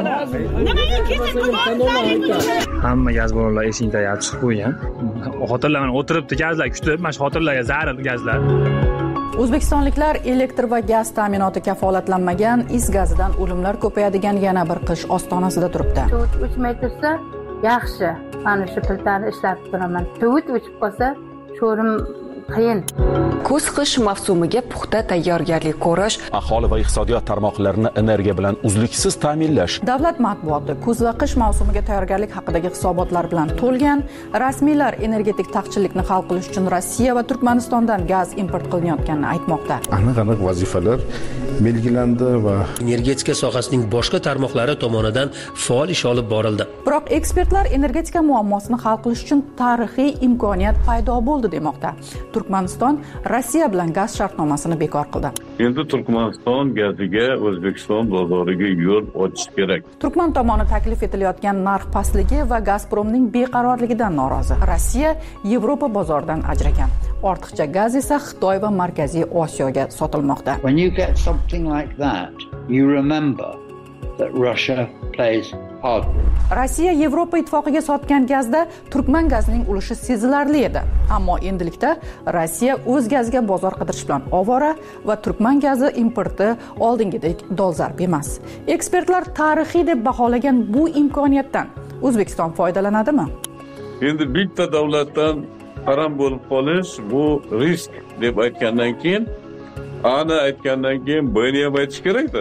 Hamma gaz ballonlar esingda yab chiqib qo'ygan. Xotirlaman, o'tiribdi gazlar kutib, mana shu xotirlarga zarar gazlar. O'zbekistonliklar elektr va gaz ta'minoti kafolatlanmagan is gazidan o'limlar ko'payadigan yana bir qish ostonasida turibdi. uch metrsa yaxshi. Mana shu piltani ishlab turaman. Tuvit o'chib qolsa, sho'rim qiyin. Kuz-qish mavsumiga puxta tayyorgarlik ko'rish, aholi va iqtisodiyot tarmoqlarini energiya bilan uzluksiz ta'minlash. Davlat matbuoti kuz va qish mavsumiga tayyorgarlik haqidagi hisobotlar bilan to'lgan. Rasmiylar energetik taqchillikni hal qilish uchun Rossiya va Turkmanistondan gaz import qilinayotganini aytmoqda. Aniq-aniq vazifalar belgilandi va energetika sohasining boshqa tarmoqlari tomonidan faol ish olib borildi. Biroq ekspertlar energetika muammosini hal qilish uchun tarixiy imkoniyat paydo bo'ldi demoqda. Turkmaniston Rossiya bilan gaz shartnomasini bekor qildi. Endi Turkmaniston gaziga O'zbekiston bozoriga yo'l ochish kerak. Turkman tomoni taklif etilayotgan narx pastligi va Gazpromning beqarorligidan norozi. Rossiya Yevropa bozoridan ajragan. Ortiqcha gaz esa Xitoy va Markaziy Osiyoga sotilmoqda. When you get something like that, you remember that Russia plays hardball. Rossiya Yevropa ittifoqiga sotgan gazda Turkman gazining ulushi sezilarli edi. Ammo endilikda Rossiya o'z gaziga bozor qidirish bilan ovora va Turkman gazi importi oldingidek dolzarb emas. Ekspertlar tarixiy deb baholagan bu imkoniyatdan O'zbekiston foydalanadimi? Endi bitta davlatdan harom bo'lib qolish bu risk deb aytgandan keyin, ana aytgandan keyin buni ham aytish kerak-da.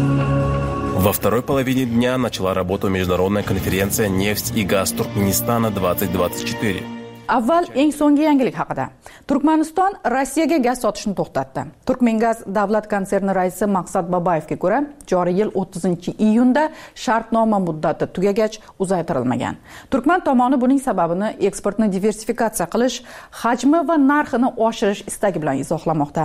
Во второй половине дня начала работу международная конференция «Нефть и газ Туркменистана двадцать двадцать четыре». Avval eng so'nggi yangilik haqida. Turkmaniston Rossiyaga gaz sotishni to'xtatdi. Turkmengaz davlat konserni raisi Maqsad Babayevga ko'ra, joriy yil o'ttizinchi iyunda shartnoma muddati tugagach uzaytirilmagan. Turkman tomoni buning sababini eksportni diversifikatsiya qilish, hajmi va narxini oshirish istagi bilan izohlamoqda.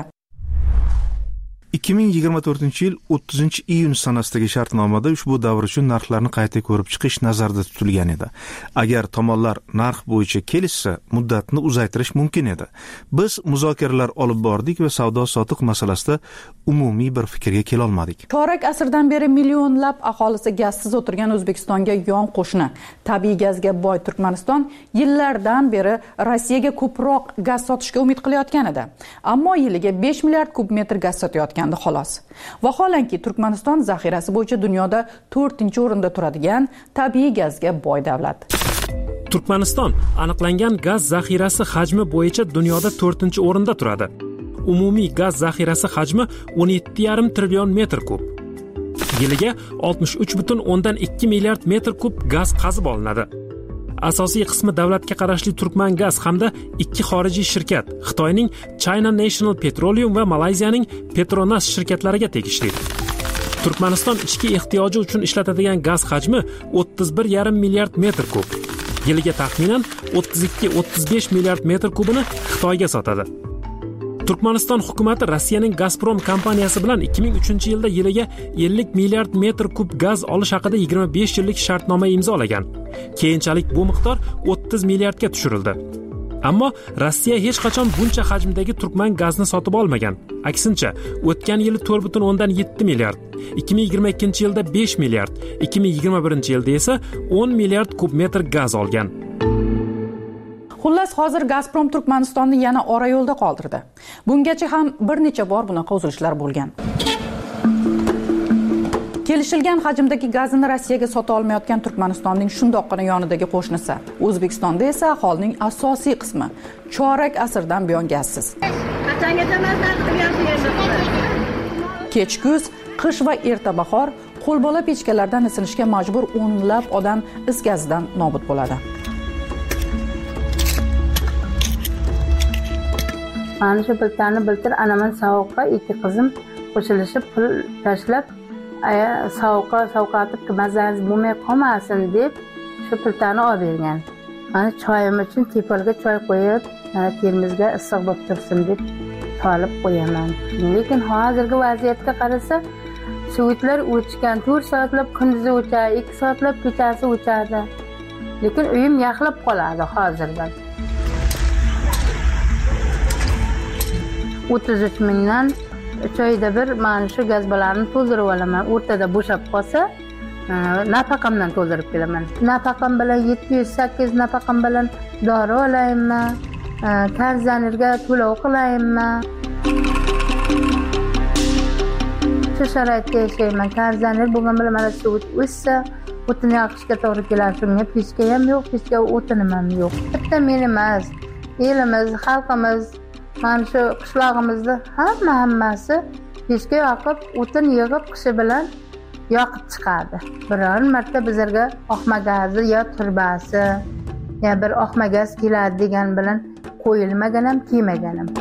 ikki ming yigirma to'rtinchi yil o'ttizinchi iyun sanasidagi shartnomada ushbu davr uchun narxlarni qayta ko'rib chiqish nazarda tutilgan edi. Agar tomonlar narx bo'yicha kelishsa, muddatni uzaytirish mumkin edi. Biz muzokaralar olib bordik va savdo-sotiq masalasida umumiy bir fikrga kela olmadik. Chorak asrdan beri millionlab aholisi gazsiz o'tirgan O'zbekistonga yon qo'shni tabiiy gazga boy Turkmaniston yillardan beri Rossiyaga ko'proq gaz sotishga umid qilayotgan edi. Ammo yiliga besh milliard kub metr gaz sotayotgan xolos. Vaholanki Turkmaniston zaxirasi bo'yicha dunyoda to'rtinchi o'rinda turadigan tabiiy gazga boy davlat. Turkmaniston aniqlangan gaz zaxirasi hajmi bo'yicha dunyoda to'rtinchi o'rinda turadi. Umumiy gaz zaxirasi hajmi o'n yetti yarim trillion metr kub. Yiliga oltmish uch butun o'ndan ikki milliard metr kub gaz qazib olinadi. asosiy qismi davlatga qarashli Turkmangaz hamda ikki xorijiy shirkat Xitoyning China National Petroleum va Malayziyaning Petronas shirkatlariga tegishli. Turkmaniston ichki ehtiyoji uchun ishlatadigan gaz hajmi o'ttiz bir yarim milliard metr kub. Yiliga taxminan o'ttiz ikki o'ttiz besh milliard metr kubini Xitoyga sotadi. Turkmaniston hukumatı Rossiyaning Gazprom kompaniyasi bilan ikki ming uchinchi yilda yiliga ellik milliard metr kub gaz olish haqida yigirma besh yillik shartnoma imzolagan. Keyinchalik bu miqdor o'ttiz milliardga tushirildi. Ammo Rossiya hech qachon buncha hajmdagi turkman gazni sotib olmagan. Aksincha, o'tgan yili to'rt butun o'ndan yetti milliard, ikki ming yigirma ikkinchi yilda besh milliard, ikki ming yigirma birinchi yilda esa o'n milliard kub metr gaz olgan. Xullas, hozir Gazprom Turkmanistonni yana ora yo'lda qoldirdi. Bungacha ham bir necha bor bunaqa uzilishlar bo'lgan. Kelishilgan hajmdagi gazni Rossiyaga sota olmayotgan Turkmanistonning shundoqqina yonidagi qo'shnisi O'zbekistonda esa aholining asosiy qismi chorak asrdan buyon gazsiz. Kech kuz, qish va erta bahor qo'lbola pechkalardan isinishga majbur o'nlab odam is gazidan nobud bo'ladi. Mana shu biltani biltir anaman sovuqqa ikki qizim qo'shilishib pul tashlab aya sovuqqa sovqatib mazangiz bo'lmay qolmasin deb shu pultani olib bergan. Mana choyim uchun tepalga choy qo'yib, termizga issiq bo'lib tursin deb solib qo'yaman. Lekin hozirgi vaziyatga qarasa, suvitlar o'chgan, to'rt soatlab kunduzi o'chadi, ikki soatlab kechasi o'chadi. Lekin uyim yaxlab qoladi hozirdan. o'ttiz uch mingdan uch oyda bir mana shu gazbalarni to'ldirib olaman. O'rtada bo'shab qolsa, nafaqamdan to'ldirib kelaman. Nafaqam bilan yetti yuz sakkiz nafaqam bilan dori olaymi, konditsionerga to'lov qilaymi? Shu sharoitda yashayman. Konditsioner bo'lgan bilan mana shu o'ssa, o'tin yoqishga to'g'ri keladi. Shunga pechka ham yo'q, pechka o'tinim ham yo'q. Bitta men emas, elimiz, xalqimiz mana shu qishlog'imizda hamma hammasi pechka yoqib, o'tin yig'ib qishi bilan yoqib chiqadi. Biror marta bizlarga oqma gazi yo turbasi, ya bir oqma gaz keladi degan bilan qo'yilmagan ham, kelmagan ham.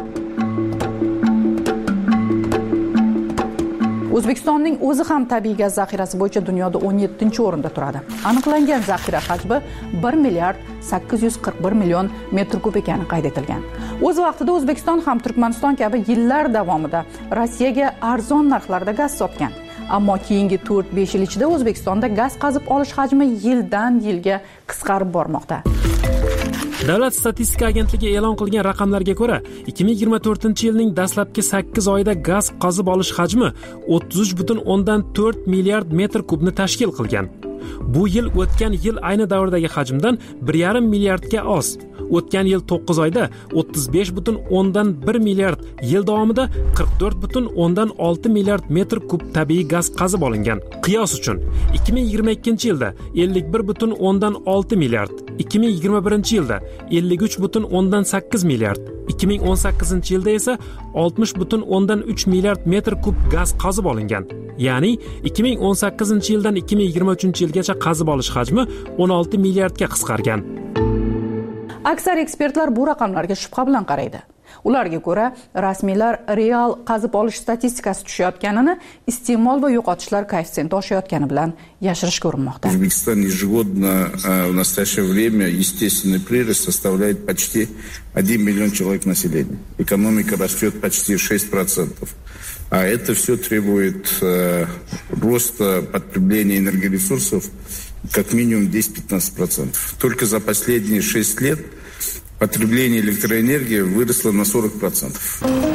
O'zbekistonning o'zi ham tabiiy gaz zaxirasi bo'yicha dunyoda o'n yettinchi o'rinda turadi. Aniqlangan zaxira hajmi bir milliard sakkiz yuz qirq bir million metr kub ekani qayd etilgan. O'z vaqtida O'zbekiston ham Turkmaniston kabi yillar davomida Rossiyaga arzon narxlarda gaz sotgan. Ammo keyingi to'rt besh yil ichida O'zbekistonda gaz qazib olish hajmi yildan yilga qisqarib bormoqda. Davlat statistika agentligi e'lon qilgan raqamlarga ko'ra, ikki ming yigirma to'rtinchi yilning dastlabki sakkiz oyida gaz qazib olish hajmi o'ttiz uch butun o'ndan to'rt milliard metr kubni tashkil qilgan. Bu yil o'tgan yil ayni davrdagi hajmdan bir yarim milliardga oz. O'tgan yil to'qqiz oyda o'ttiz besh butun o'ndan bir milliard, yil davomida qirq to'rt butun o'ndan olti milliard metr kub tabiiy gaz qazib olingan. Qiyos uchun, ikki ming yigirma ikkinchi yilda ellik bir butun o'ndan olti milliard, ikki ming yigirma birinchi yilda ellik uch butun o'ndan sakkiz milliard, ikki ming o'n sakkizinchi yilda esa oltmish butun o'ndan uch milliard metr kub gaz qazib olingan. Ya'ni ikki ming o'n sakkizinchi yildan ikki ming yigirma uchinchi yilgacha qazib olish hajmi o'n olti milliardga qisqargan. Aksar ekspertlar bu raqamlarga shubha bilan qaraydi. Ularga ko'ra, rasmiylar real qazib olish statistikasi tushayotganini iste'mol va yo'qotishlar koeffitsiyenti oshayotgani bilan yashirishga urinmoqda. В Узбекистане ежегодно в настоящее время естественный прирост составляет почти один миллион человек населения. Экономика растет почти шесть процентов. А это все требует э, роста потребления энергоресурсов как минимум десять-пятнадцать процентов. Только за последние шесть лет потребление электроэнергии выросло на сорок процентов.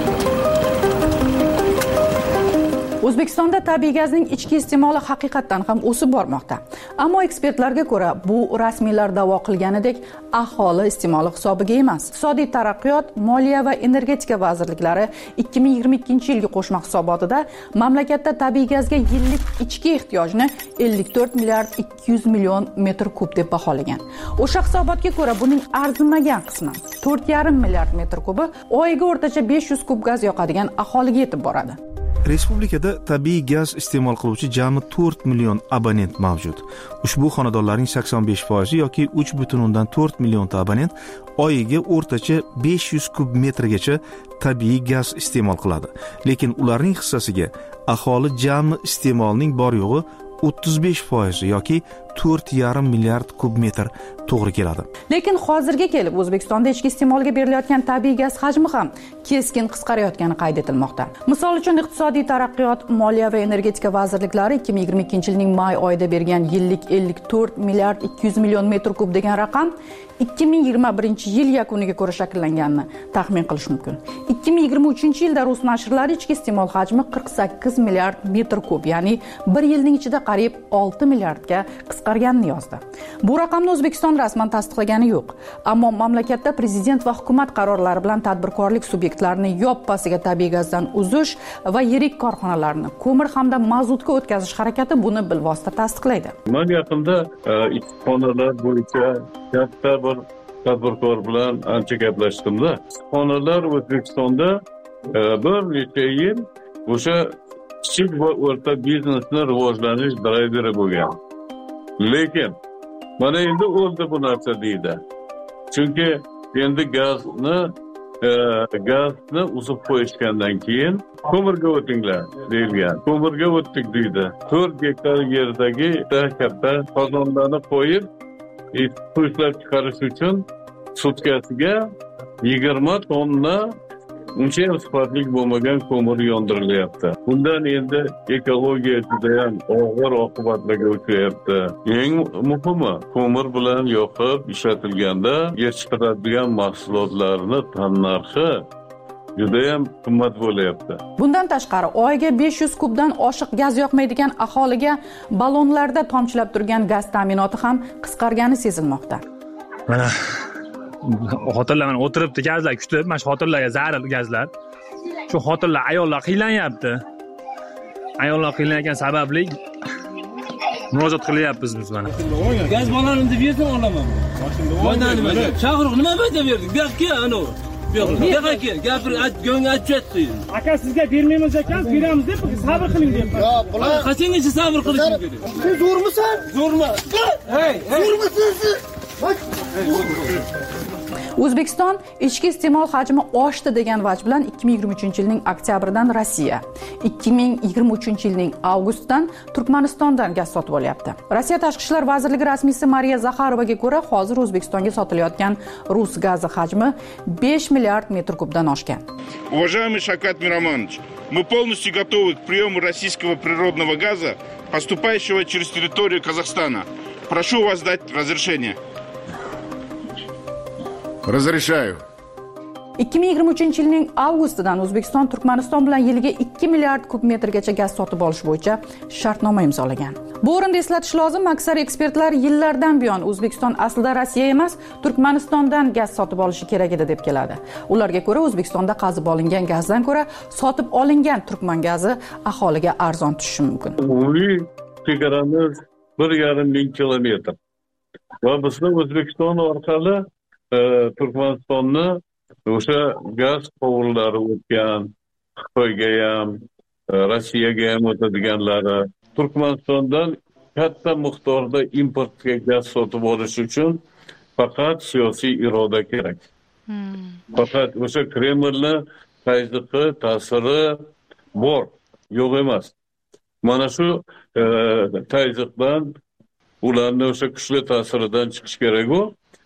O'zbekistonda tabiiy gazning ichki iste'moli haqiqatan ham o'sib bormoqda. Ammo ekspertlarga ko'ra, bu rasmiylar da'vo qilganidek aholi iste'moli hisobiga emas. Iqtisodiy taraqqiyot, moliya va energetika vazirliklari ikki ming yigirma ikkinchi yilgi qo'shma hisobotida mamlakatda tabiiy gazga yillik ichki ehtiyojni ellik to'rt milliard ikki yuz million metr kub deb baholagan. O'sha hisobotga ko'ra, buning arzimagan qismi to'rt yarim milliard metr kubi oyiga o'rtacha besh yuz kub gaz yoqadigan aholiga yetib boradi. respublikada tabiiy gaz iste'mol qiluvchi jami to'rt million abonent mavjud. Ushbu xonadonlarning sakson besh foizi yoki uch butun o'ndan to'rt millionta abonent oyiga o'rtacha besh yuz kub metrgacha tabiiy gaz iste'mol qiladi. Lekin ularning hissasiga aholi jami iste'molining bor yo'g'i o'ttiz besh foizi yoki to'rt yarim milliard kub metr to'g'ri keladi. Lekin hozirga kelib O'zbekistonda ichki iste'molga berilayotgan tabiiy gaz hajmi ham keskin qisqarayotgani qayd etilmoqda. Misol uchun Iqtisodiy taraqqiyot, Moliya va energetika vazirliklari ikki ming yigirma ikkinchi yilning may oyida bergan yillik ellik to'rt milliard ikki yuz million metr kub degan raqam ikki ming yigirma birinchi yil yakuniga ko'ra shakllanganini taxmin qilish mumkin. ikki ming yigirma uchinchi yilda rus nashrlari ichki iste'mol hajmi qirq sakkiz milliard metr kub, ya'ni bir yilning ichida qariyb olti milliardga qisqarganini yozdi. Bu raqamni O'zbekiston rasman tasdiqlagani yo'q, ammo mamlakatda prezident va hukumat qarorlari bilan tadbirkorlik subyektlarini yoppasiga tabiiy gazdan uzish va yirik korxonalarni ko'mir hamda mazutga o'tkazish harakati buni bilvosita tasdiqlaydi. Men yaqinda issiqxonalar bo'yicha katta bir tadbirkor bilan ancha gaplashdimda. Issiqxonalar O'zbekistonda bir necha yil o'sha kichik va o'rta biznesni rivojlanish drayveri bo'lgan. Lekin mana endi o'ldi bu narsa deydi. Chunki endi gazni e, gazni uzib qo'yishgandan keyin ko'mirga o'tinglar deyilgan. Ko'mirga o'tdik deydi. to'rt gektar yerdagi katta qozonlarni qo'yib, suv ishlab chiqarish uchun sutkasiga yigirma tonna uncha ham sifatli bo'lmagan ko'mir yondirilyapti. Bundan endi ekologiya juda ham og'ir oqibatlarga uchrayapti. Eng muhimi, ko'mir bilan yoqib ishlatilganda chiqaradigan mahsulotlarni tannarxi juda ham qimmat bo'lyapti. Bundan tashqari, oyiga besh yuz kubdan oshiq gaz yoqmaydigan aholiga ballonlarda tomchilab turgan gaz ta'minoti ham qisqargani sezilmoqda. Mana xotinlar mana o'tiribdi, gazlar kutib, mana shu xotinlarga zarur gazlar. Shu xotinlar, ayollar qiynalanyapti. Ayollar qiynalgan sababli murojaat qilyapmiz biz mana. Gaz ballonini deb bersam olaman. Mana nima? Chaqiriq nima bo'lsa berdik? Bu yoqqa ana. Bu yoqqa kel, gapir, go'ngga aytayapti. Aka sizga bermaymiz ekan, beramiz deb sabr qiling deb. Yo'q, bular qachongacha sabr qilishim kerak? Sen zo'rmisan? Zo'rma. Hey, zo'rmisan siz? O'zbekiston ichki iste'mol hajmi oshdi degan vaj bilan ikki ming yigirma uchinchi yilning oktyabridan Rossiya, ikki ming yigirma uchinchi yilning avgustidan Turkmanistondan gaz sotib olyapti. Rossiya Tashqi ishlar vazirligi rasmiysi Mariya Zaxarovaga ko'ra, hozir O'zbekistonga sotilayotgan rus gazi hajmi besh milliard metr kubdan oshgan. Уважаемый Шавкат Миромонович, мы полностью готовы к приему российского природного газа, поступающего через территорию Казахстана. Прошу вас дать разрешение. Разрешаю. ikki ming yigirma uchinchi yilning avgustidan O'zbekiston Turkmaniston bilan yiliga ikki milliard kub metrgacha gaz sotib olish bo'yicha shartnoma imzolagan. Bu o'rinda eslatish lozim, aksar ekspertlar yillardan buyon O'zbekiston aslida Rossiya emas, Turkmanistondan gaz sotib olishi kerak edi deb keladi. Ularga ko'ra, O'zbekistonda qazib olingan gazdan ko'ra sotib olingan turkman gazi aholiga arzon tushishi mumkin. Umumiy chegaramiz bir yarim ming kilometr. Va bizning O'zbekiston orqali Turkmanistonni o'sha gaz quvurlari o'tgan, Xitoyga ham, Rossiyaga ham o'tadiganlari. Turkmanistondan katta miqdorda importga gaz sotib olish uchun faqat siyosiy iroda kerak. Faqat o'sha Kremlni tazyiqi, ta'siri bor, yo'q emas. Mana shu tazyiqdan, ularni o'sha kuchli ta'siridan chiqish kerak-ku.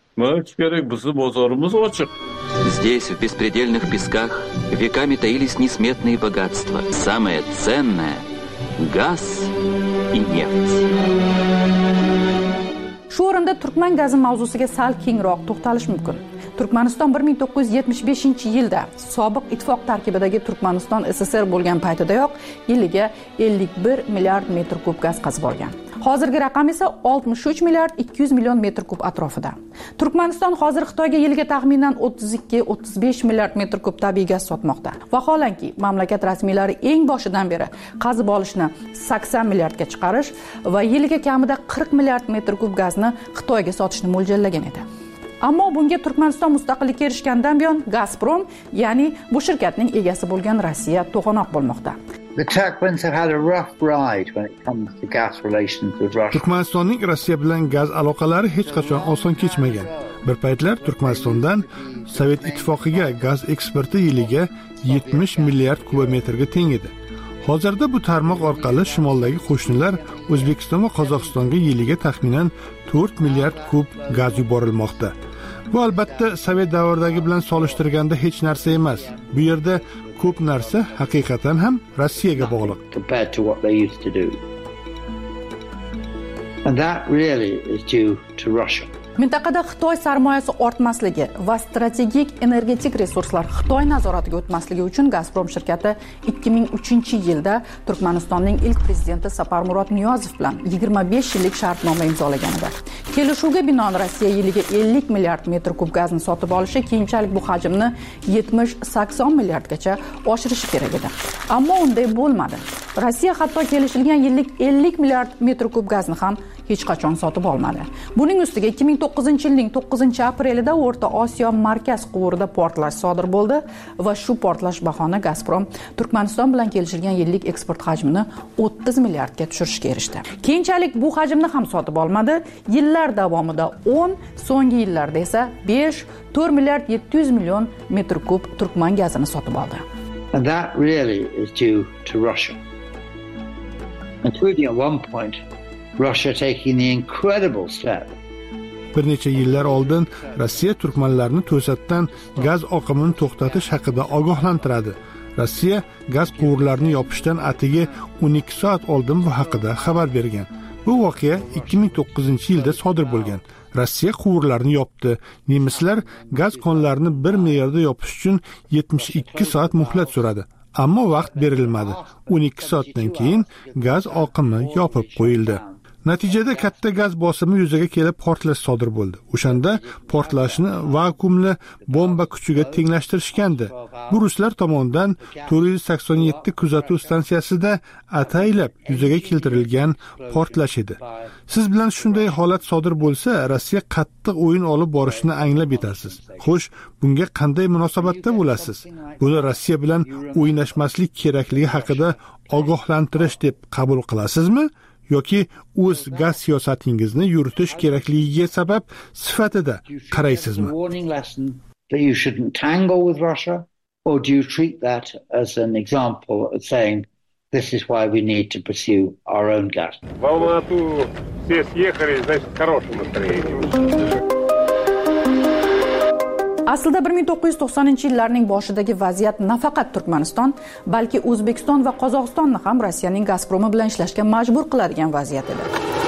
Здесь, в беспредельных песках, веками таились несметные богатства. Самое ценное – газ и нефть. Shu o'rinda turkman gazi mavzusiga sal kengroq to'xtalish mumkin. Turkmaniston bir ming to'qqiz yuz yetmish beshinchi yilda sobiq ittifoq tarkibidagi Turkmaniston S S R bo'lgan paytidayoq yiliga ellik bir milliard metr kub gaz qazib olgan. Hozirgi raqam esa oltmish uch milliard ikki yuz million metr kub atrofida. Turkmaniston hozir Xitoyga yiliga taxminan o'ttiz ikki o'ttiz besh milliard metr kub tabiiy gaz sotmoqda. Vaholanki, mamlakat rasmiylari eng boshidan beri qazib olishni sakson milliardga chiqarish va yiliga kamida qirq milliard metr kub gazni Xitoyga sotishni mo'ljallagan edi. Ammo bunga Turkmaniston mustaqillikka erishgandan buyon Gazprom, ya'ni bu shirkatning egasi bo'lgan Rossiya to'g'anoq bo'lmoqda. The Turkmens have had a rough ride when it comes to gas relations with Russia. Turkmanistonning Rossiya bilan gaz aloqalari hech qachon oson kechmagan. Bir paytlar Turkmanistondan Sovet ittifoqiga gaz eksporti yiliga yetmish milliard kubometrga teng edi. Hozirda bu tarmoq orqali shimoldagi qo'shnilar O'zbekiston va Qozog'istonga yiliga taxminan to'rt milliard kub gaz yuborilmoqda. Bu albatta Sovet davridagi bilan solishtirganda hech narsa emas. Bu yerda ko'p narsa haqiqatan ham Rossiyaga bog'liq. Compared to what they used to do. And that really is due to Russia. Mintaqada Xitoy sarmoyasi ortmasligi va strategik energetik resurslar Xitoy nazoratiga o'tmasligi uchun Gazprom shirkati ikki ming uchinchi yilda Turkmanistonning ilk prezidenti Saparmurod Niyozov bilan yigirma besh yillik shartnoma imzolaganida. Kelishuvga binoan Rossiya yiliga ellik milliard metr kub gazni sotib olishi, keyinchalik bu hajmni yetmish sakson milliardgacha oshirishi kerak edi. Ammo unday bo'lmadi. Rossiya hatto kelishilgan yillik ellik milliard metr kub gazni ham hech qachon sotib olmadi. Buning ustiga ikki ming to'qqizinchi yilning to'qqizinchi aprelida O'rta Osiyo markaz quvurida portlash sodir bo'ldi va shu portlash bahona Gazprom Turkmaniston bilan kelishilgan yillik eksport hajmini o'ttiz milliardga tushirishga erishdi. Keyinchalik bu hajmni ham sotib olmadi. Yillar davomida o'n, so'nggi yillarda esa besh, to'rt milliard yetti yuz million metr kub turkman gazini sotib oldi. And that really is due to Russia. Including at one point Russia taking the incredible step. Bir necha yillar oldin Rossiya turkmanlarni to'satdan gaz oqimini to'xtatish haqida ogohlantiradi. Rossiya gaz quvurlarini yopishdan atigi o'n ikki soat oldin bu haqida xabar bergan. Bu voqea ikki ming to'qqizinchi yilda sodir bo'lgan. Rossiya quvurlarini yopdi. Nemislar gaz konlarini bir me'yorda yopish uchun yetmish ikki soat muhlat so'radi. Ammo vaqt berilmadi. o'n ikki soatdan keyin gaz oqimi yopib qo'yildi. Natijada katta gaz bosimi yuzaga kelib portlash sodir bo'ldi. O'shanda portlashni vakuumli bomba kuchiga tenglashtirishgandi. Bu ruslar tomonidan to'rt yuz sakson yetti kuzatuv stansiyasida ataylab yuzaga keltirilgan portlash edi. Siz bilan shunday holat sodir bo'lsa, Rossiya qattiq o'yin olib borishini anglab yetasiz. Xo'sh, bunga qanday munosabatda bo'lasiz? Buni Rossiya bilan o'ynashmaslik kerakligi haqida ogohlantirish deb qabul qilasizmi? yoki o'z gaz siyosatingizni yuritish kerakligiga sabab sifatida qaraysizmi? That you shouldn't tangle with Russia, or do you treat that as an example of saying this is why we need to pursue our own gas? В Алмату все съехали, значит, в хорошем настроении. Aslida bir ming to'qqiz yuz to'qsoninchi yillarning boshidagi vaziyat nafaqat Turkmaniston, balki O'zbekiston va Qozog'istonni ham Rossiyaning Gazpromi bilan ishlashga majbur qiladigan vaziyat edi.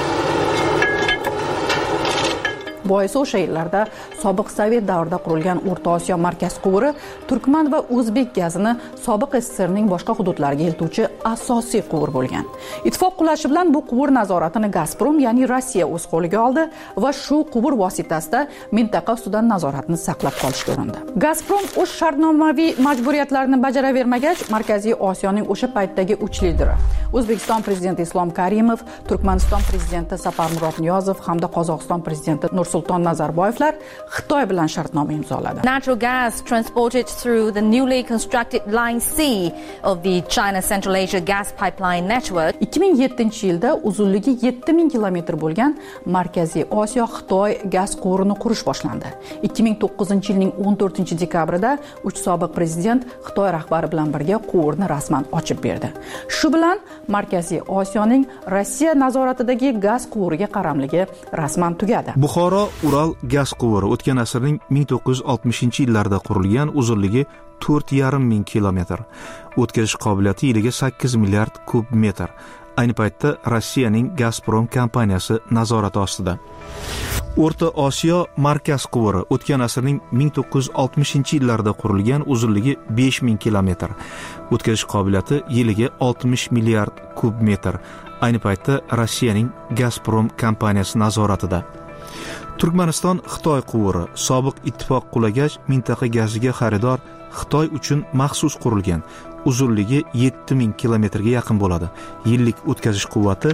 Boisi o'sha yillarda sobiq Sovet davrida qurilgan O'rta Osiyo markaz quvuri turkman va o'zbek gazini sobiq S S R ning boshqa hududlariga eltuvchi asosiy quvur bo'lgan. Ittifoq qulashi bilan bu quvur nazoratini Gazprom, ya'ni Rossiya o'z qo'liga oldi va shu quvur vositasida mintaqa ustidan nazoratni saqlab qolishga urindi. Gazprom o'z shartnomaviy majburiyatlarini bajaravermagach, Markaziy Osiyoning o'sha paytdagi uch lideri O'zbekiston prezidenti Islom Karimov, Turkmaniston prezidenti Saparmurod Niyozov hamda Qozog'iston prezidenti Nursulton Nazarboyevlar Xitoy bilan shartnoma imzoladi. Natural gas transported through the newly constructed Line C of the China Central Asia Gas Pipeline Network. ikki ming yettinchi yilda uzunligi yetti ming kilometr bo'lgan Markaziy Osiyo Xitoy gaz quvurini qurish boshlandi. ikki ming to'qqizinchi yilning o'n to'rtinchi dekabrida uch sobiq prezident Xitoy rahbari bilan birga quvurni rasman ochib berdi. Shu bilan Markaziy Osiyoning Rossiya nazoratidagi gaz quvuriga qaramligi rasman tugadi. Buxoro Ural gaz quvuri o'tgan asrning ming to'qqiz yuz oltmishinchi yillarida qurilgan, uzunligi to'rt yarim ming kilometr. O'tkazish qobiliyati yiliga sakkiz milliard kub metr. Ayni paytda Rossiyaning Gazprom kompaniyasi nazorati ostida. O'rta Osiyo markaz quvuri o'tgan asrning ming to'qqiz yuz oltmishinchi yillarida qurilgan, uzunligi besh ming kilometr. O'tkazish qobiliyati yiliga oltmish milliard kub metr. Ayni paytda Rossiyaning Gazprom kompaniyasi nazoratida. Turkmaniston Xitoy quvuri sobiq ittifoq qulagach, mintaqa gaziga xaridor Xitoy uchun maxsus qurilgan. Uzunligi yetti ming kilometrga yaqin bo'ladi. Yillik o'tkazish quvvati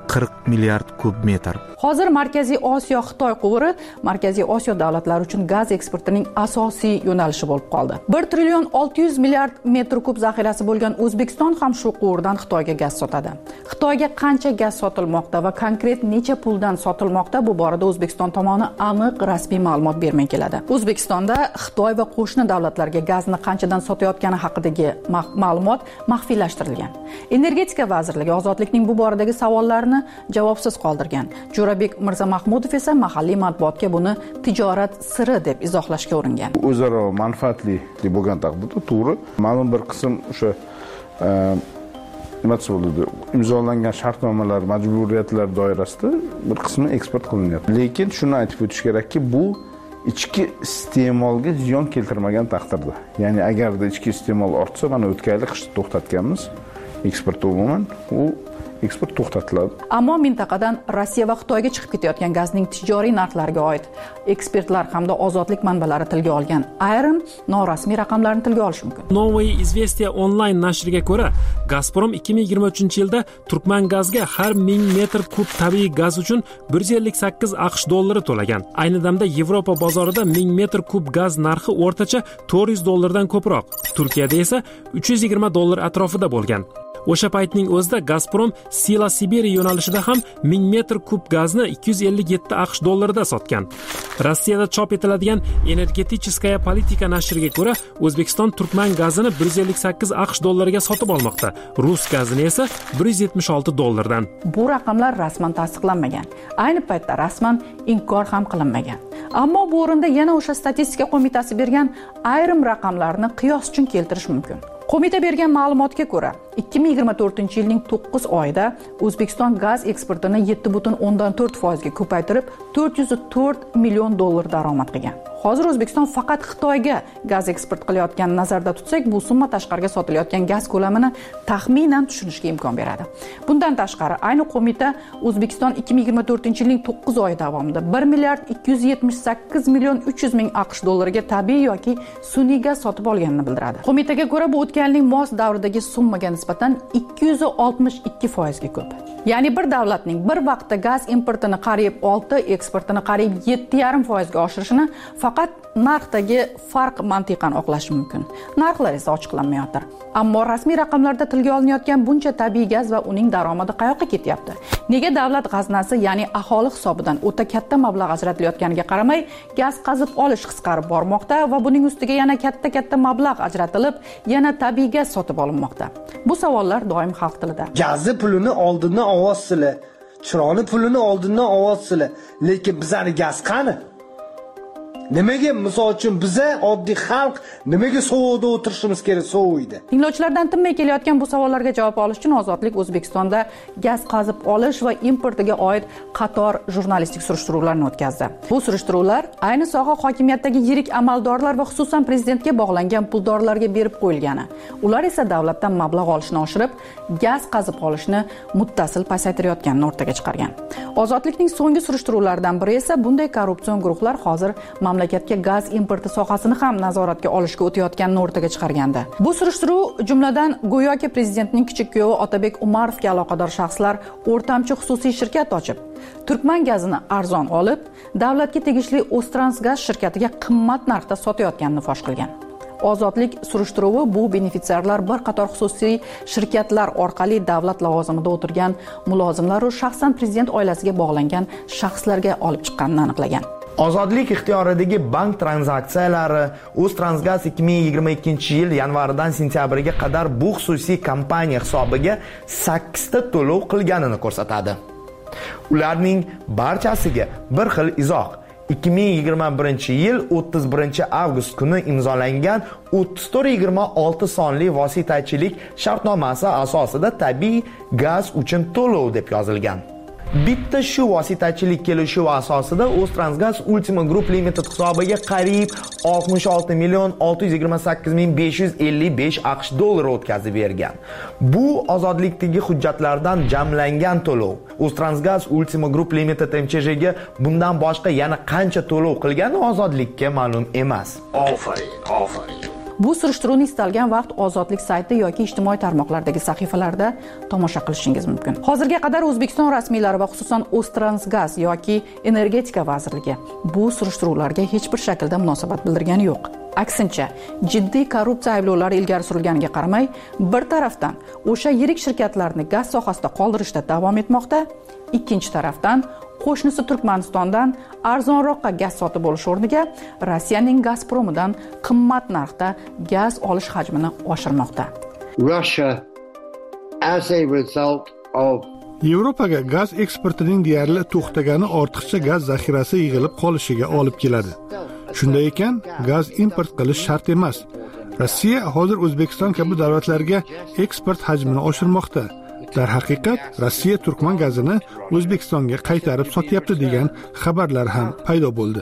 qirq milliard kub metr. Hozir Markaziy Osiyo Xitoy quvuri Markaziy Osiyo davlatlari uchun gaz eksportining asosiy yo'nalishi bo'lib qoldi. bir trillion olti yuz milliard metr kub zaxirasi bo'lgan O'zbekiston ham shu quvurdan Xitoyga gaz sotadi. Xitoyga qancha gaz sotilmoqda va konkret necha puldan sotilmoqda, bu borada O'zbekiston tomoni aniq rasmiy ma'lumot bermay keladi. O'zbekistonda Xitoy va qo'shni davlatlarga gazni qanchadan sotayotgani haqidagi ma'lumot maxfiylashtirilgan. Energetika vazirligi ozodlikning bu boradagi savollarini javobsiz qoldirgan. Jo'rabek Mirzamahmudov esa mahalliy matbuotga buni tijorat siri deb izohlashga uringan. O'zaro manfaatli deb bo'lgan taqdirda to'g'ri, ma'lum bir qism o'sha nima bo'ladi, imzolangan shartnomalar, majburiyatlar doirasida bir qismi eksport qilinyapti. Lekin shuni aytib o'tish kerakki, bu ichki iste'molga ziyon keltirmagan taqdirda. Ya'ni agarda ichki iste'mol ortsa, mana o'tgan yil qishda to'xtatganmiz eksportni umuman, u eksport to'xtatiladi. Ammo mintaqadan Rossiya va Xitoyga chiqib ketayotgan gazning tijoriy narxlariga oid ekspertlar hamda ozodlik manbalari tilga olgan ayrim norasmiy raqamlarni tilga olish mumkin. Новые известия onlayn nashriga ko'ra, Gazprom ikki ming yigirma uchinchi yilda Turkman gazga har ming metr kub tabiiy gaz uchun bir yuz ellik sakkiz aqsh dollari to'lagan. Ayni damda Yevropa bozorida ming metr kub gaz narxi o'rtacha to'rt yuz dollardan ko'proq. Turkiyada esa uch yuz yigirma dollar atrofida bo'lgan. O'sha paytning o'zida Gazprom Sila Siberiya yo'nalishida ham ming metr kub gazni ikki yuz ellik yetti aqsh dollarida sotgan. Rossiyada chop etiladigan Energeticheskaya politika nashriga ko'ra, O'zbekiston Turkman gazini bir yuz ellik sakkiz aqsh dollariga sotib olmoqda. Rus gazini esa bir yuz yetmish olti dollardan. Bu raqamlar rasman tasdiqlanmagan. Ayni paytda rasman inkor ham qilinmagan. Ammo bu o'rinda yana o'sha statistika qo'mitasi bergan ayrim raqamlarni qiyos uchun keltirish mumkin. Qo'mita bergan ma'lumotga ko'ra, ikki ming yigirma to'rtinchi yilning to'qqiz oyida O'zbekiston gaz eksportini yetti butun o'ndan to'rt foizga ko'paytirib, to'rt yuz to'rt million dollar daromad qilgan. Hozir O'zbekiston faqat Xitoyga gaz eksport qilayotganini nazarda tutsak, bu summa tashqariga sotilayotgan gaz ko'lamini taxminan tushunishga imkon beradi. Bundan tashqari, ayni qo'mita O'zbekiston ikki ming yigirma to'rtinchi yilning to'qqiz oyi davomida bir milliard ikki yuz yetmish sakkiz million uch yuz ming aqsh dollariga tabiiy yoki sun'iy gaz sotib olganini bildiradi. Qo'mitaga ko'ra, bu o'tgan yilning mos davridagi summaga nisbatan ikki yuz oltmish ikki foizga ko'p. Ya'ni bir davlatning bir vaqtda gaz importini qariyb olti, eksportini qariyb yetti yarim foizga oshirishini faqat narxdagi farq mantiqan oqlash mumkin. Narxlar esa ochiqlanmayotir. Ammo rasmiy raqamlarda tilga olinayotgan buncha tabiiy gaz va uning daromadi qayoqqa ketyapti? Nega davlat g'aznasi, ya'ni aholi hisobidan o'ta katta mablag' ajratilayotganiga qaramay, gaz qazib olish qisqarib bormoqda va buning ustiga yana katta-katta mablag' ajratilib, yana tabiiy gaz sotib olinmoqda? Bu savollar doim xalq tilida. Gazni pulini oldindan ovotsizlar, chiroqni pulini oldindan ovotsizlar, lekin bizning gaz qani? Nimaga misol uchun biza oddiy xalq nimaga sovuqda o'tirishimiz kerak sovuqda? Tinglovchilardan tinmay kelayotgan bu savollarga javob olish uchun Ozodlik O'zbekistonda gaz qazib olish va importiga oid qator jurnalistik surishtiruvlarni o'tkazdi. Bu surishtiruvlar ayni soha hokimiyatdagi yirik amaldorlar va xususan prezidentga bog'langan puldorlarga berib qo'yilgani. Ular esa davlatdan mablag' olishni oshirib, gaz qazib olishni muttasil pasaytirayotganini o'rtaga chiqargan. Ozodlikning so'nggi surishtiruvlaridan biri esa bunday korrupsion guruhlar hozir mamlakatga gaz importi sohasini ham nazoratga olishga o'tayotganini o'rtaga chiqargandi. Bu surishtiruv jumladan go'yoki prezidentning kichik kuyovi Otabek Umarovga aloqador shaxslar o'rtamchi xususiy shirkat ochib, Turkman gazini arzon olib, davlatga tegishli O'ztransgaz shirkatiga qimmat narxda sotayotganini fosh qilgan. Ozodlik surishtiruvi bu benefitsiarlar bir qator xususiy shirkatlar orqali davlat lavozimida o'tirgan mulozimlar va shaxsan prezident oilasiga bog'langan shaxslarga olib chiqqanini aniqlagan. Ozodlik ixtiyoridagi bank tranzaksiyalari O'ztransgaz ikki ming yigirma ikkinchi yil yanvaridan sentyabriga qadar bu xususiy kompaniya hisobiga sakkizta to'lov qilganini ko'rsatadi. Ularning barchasiga bir xil izoh ikki ming yigirma birinchi yil o'ttiz birinchi avgust kuni imzolangan o'ttiz to'rt yigirma olti sonli vositachilik shartnomasi asosida tabiiy gaz uchun to'lov deb yozilgan. Bitta shu vositachilik kelishuvi asosida O'ztransgaz Ultima Group Limited hisobiga qariyb oltmish olti million olti yuz yigirma sakkiz ming besh yuz ellik besh aqsh dollari o'tkazib bergan. Bu ozodlikdagi hujjatlardan jamlangan to'lov. O'ztransgaz Ultima Group Limited M Ch Jga bundan boshqa yana qancha to'lov qilgani ozodlikka ma'lum emas. Ofarin, ofarin. Bu surishtiruvni istalgan vaqt Ozodlik sayti yoki ijtimoiy tarmoqlardagi sahifalarda tomosha qilishingiz mumkin. Hozirga qadar O'zbekiston rasmiylari va xususan O'ztransgaz yoki Energetika vazirligi bu surishtiruvlarga hech bir shaklda munosabat bildirgani yo'q. Aksincha, jiddiy korrupsiya ayblovlari ilgari surilganiga qaramay, bir tarafdan o'sha yirik shirkatlarni gaz sohasida qoldirishda davom etmoqda, ikkinchi tarafdan qo'shnisi Turkmanistondan arzonroqqa gaz sotib olish o'rniga Rossiyaning Gazpromidan qimmat narxda gaz olish hajmini oshirmoqda. Russia, as a result of Yevropaga gaz eksportining deyarli to'xtagani ortiqcha gaz zaxirasi yig'ilib qolishiga olib keladi. Shunday ekan, gaz import qilish shart emas. Rossiya hozir O'zbekiston kabi davlatlarga eksport hajmini oshirmoqda. Dar haqiqat, Rossiya Turkman gazini O'zbekistonga qaytarib sotyapti degan xabarlar ham paydo bo'ldi.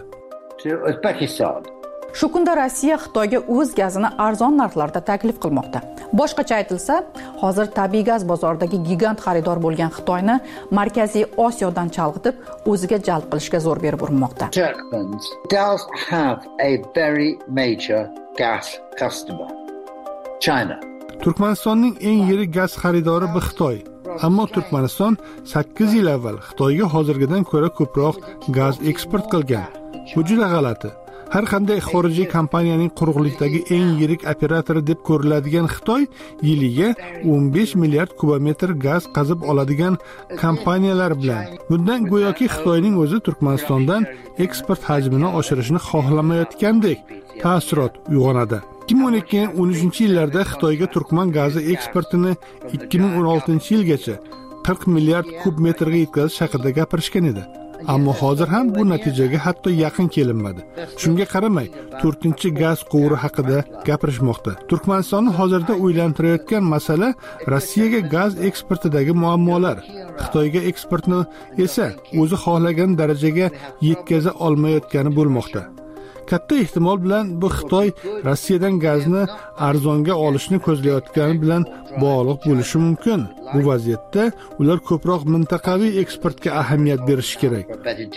Shu kunda Rossiya Xitoyga o'z gazini arzon narxlarda taklif qilmoqda. Boshqacha aytilsa, hozir tabiiy gaz bozoridagi gigant xaridor bo'lgan Xitoyni Markaziy Osiyodan chalg'itib, o'ziga jalb qilishga zo'r berib urinmoqda. Turkmens does have a very major gas customer, China. Turkmanistonning eng yirik gaz xaridori bu Xitoy. Ammo Turkmaniston sakkiz yil avval Xitoyga hozirgidan ko'ra ko'proq gaz eksport qilgan. Bu juda g'alati. Har qanday xorijiy kompaniyaning quruqlikdagi eng yirik operatori deb ko'riladigan Xitoy yiliga o'n besh milliard kubometr gaz qazib oladigan kompaniyalar bilan. Bundan go'yoki Xitoyning o'zi Turkmanistondan eksport hajmini oshirishni xohlamayotgandek ta'sirot uyg'onadi. ikki ming o'n ikki o'n uchinchi yillarda Xitoyga Turkman gazi eksportini ikki ming o'n oltinchi yilgacha qirq milliard kub metrga yetkazish haqida gapirishgan edi. Ammo hozir ham bu natijaga hatto yaqin kelinmadi. Shunga qaramay, to'rtinchi gaz quvuri haqida gapirishmoqda. Turkmanistonni hozirda o'ylantirayotgan masala Rossiyaga gaz eksportidagi muammolar. Xitoyga eksportni esa o'zi xohlagan darajaga yetkaza olmayotgani bo'lmoqda. Katta ehtimol bilan bu Xitoy Rossiyadan gazni arzonga olishni ko'zlayotgani bilan bog'liq bo'lishi mumkin. Bu vaziyatda ular ko'proq mintaqaviy eksportga ahamiyat berishi kerak.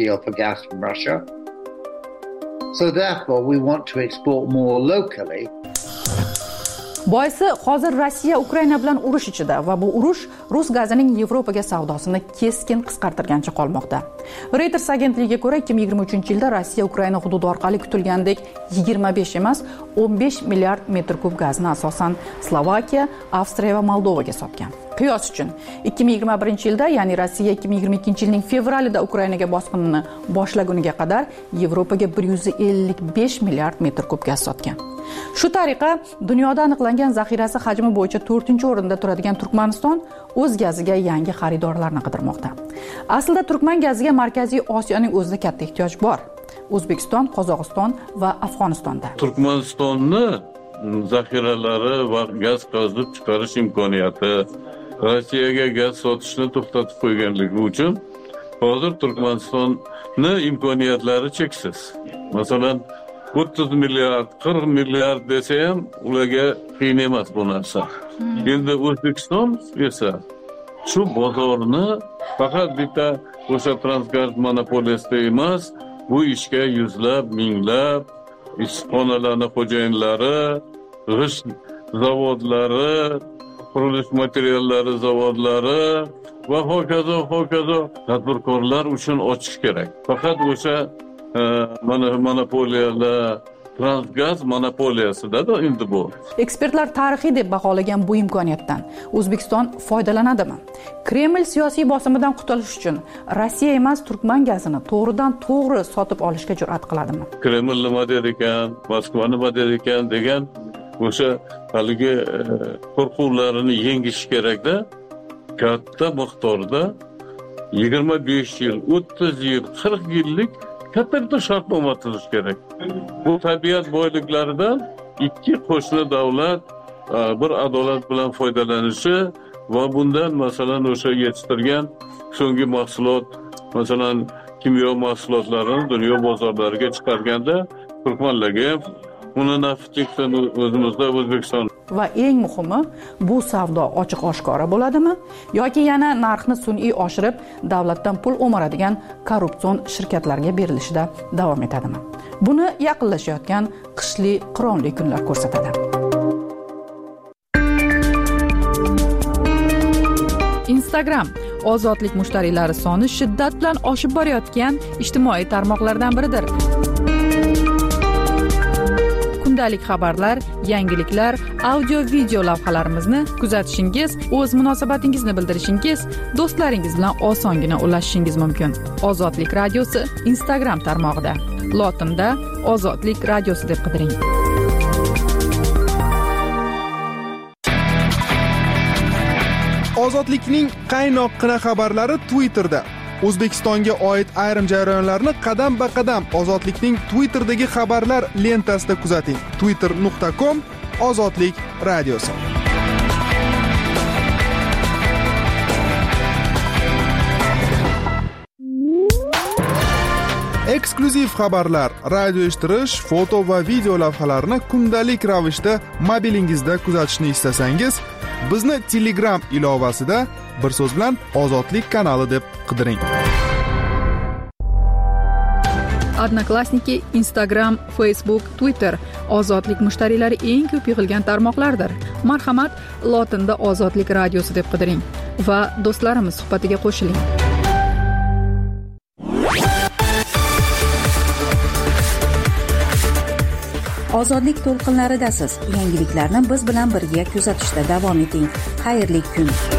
So therefore we want to export more locally. Boisi hozir Rossiya Ukraina bilan urush ichida va bu urush rus gazining Yevropaga savdosini keskin qisqartirgancha qolmoqda. Reuters agentligiga ko'ra ikki ming yigirma uchinchi yilda Rossiya Ukraina hududi orqali kutilgandek yigirma besh emas, o'n besh milliard metr kub gazni asosan Slovakiya, Avstriya va Moldovaga sotgan. Qiyos uchun ikki ming yigirma birinchi yilda, ya'ni Rossiya ikki ming yigirma ikkinchi yilning fevralida Ukrainaga bosqinini boshlaguniga qadar Yevropaga bir yuz ellik besh milliard metr kub gaz sotgan. Shu tariqa dunyoda aniqlangan zaxirasi hajmi bo'yicha to'rtinchi o'rinda turadigan Turkmaniston o'z gaziga yangi xaridorlarni qidirmoqda. Aslida Turkman gaziga Markaziy Osiyoning o'zida katta ehtiyoj bor. O'zbekiston, Qozog'iston va Afg'onistonda. Turkmanistonni zaxiralari va gaz qazib chiqarish imkoniyati Rossiyaga gaz sotishni to'xtatib qo'yganligi uchun hozir Turkmanistonni imkoniyatlari cheksiz. Masalan, o'ttiz milliard, qirq milliard desa ham ularga qiyin emas bu narsa. Endi O'zbekiston esa shu bozorni faqat bitta o'sha Transgaz monopoliyasida emas, bu ishga yuzlab, minglab ishxonalarning xo'jayinlari, g'isht zavodlari, qurilish materiallari zavodlari va hokazo hokazo tadbirkorlar uchun ochish kerak. Faqat o'sha mana monopoliyalar, Transgaz monopoliyasida endi bu. Ekspertlar tarixiy deb baholagan bu imkoniyatdan O'zbekiston foydalanadimi? Kreml siyosiy bosimidan qutulish uchun Rossiya emas, Turkman gazini to'g'ridan to'g'ri sotib olishga jur'at qiladimi? Kreml nima der ekan, Moskva nima der ekan degan o'sha haligi qo'rquvlarini yengish kerakda, katta miqdorda yigirma besh yil, o'ttiz yil, qirq yillik katta shartnoma tuzish kerak. Bu tabiat boyliklaridan ikki qo'shni davlat bir adolat bilan foydalanishi va bundan masalan o'sha yetishtirgan so'nggi mahsulot, masalan kimyo mahsulotlarini dunyo bozorlariga chiqarganda Turkmanlarga ham uni nafi cheksin o'zimizda O'zbekiston. Va eng muhimi, bu savdo ochiq oshkora bo'ladimi yoki yana narxni sun'iy oshirib davlatdan pul o'maradigan korrupsion shirkatlarga berilishida davom etadimi? Buni yaqinlashayotgan qishli qironli kunlar ko'rsatadi. Instagram ozodlik mushtariylari soni shiddat bilan oshib borayotgan ijtimoiy tarmoqlardan biridir. Kundalik xabarlar, yangiliklar, audio video lavhalarimizni kuzatishingiz, o'z munosabatingizni bildirishingiz, do'stlaringiz bilan osongina ulashishingiz mumkin. Ozodlik radiosi Instagram tarmog'ida. Lotinda Ozodlik radiosi deb qidiring. Ozodlikning qaynoqqina xabarlari Twitterda. O'zbekistonga oid ayrim jarayonlarni qadam-ba-qadam Ozodlikning Twitterdagi xabarlar lentasida kuzating. twitter nuqta com Ozodlik radiosi. Eksklyuziv xabarlar, radio eshittirish, foto va video lavhalarni kundalik ravishda mobilingizda kuzatishni istasangiz, bizni Telegram ilovasida bir so'z bilan Ozodlik kanali deb qidiring. Odnoklassniki, Instagram, Facebook, Twitter ozodlik mushtariylari eng ko'p yig'ilgan tarmoqlardir. Marhamat, lotinda Ozodlik radiosi deb qidiring va do'stlarimiz suhbatiga qo'shiling. Ozodlik to'lqinlaridasiz. Yangiliklarni biz bilan birga kuzatishda davom eting. Xayrli kun.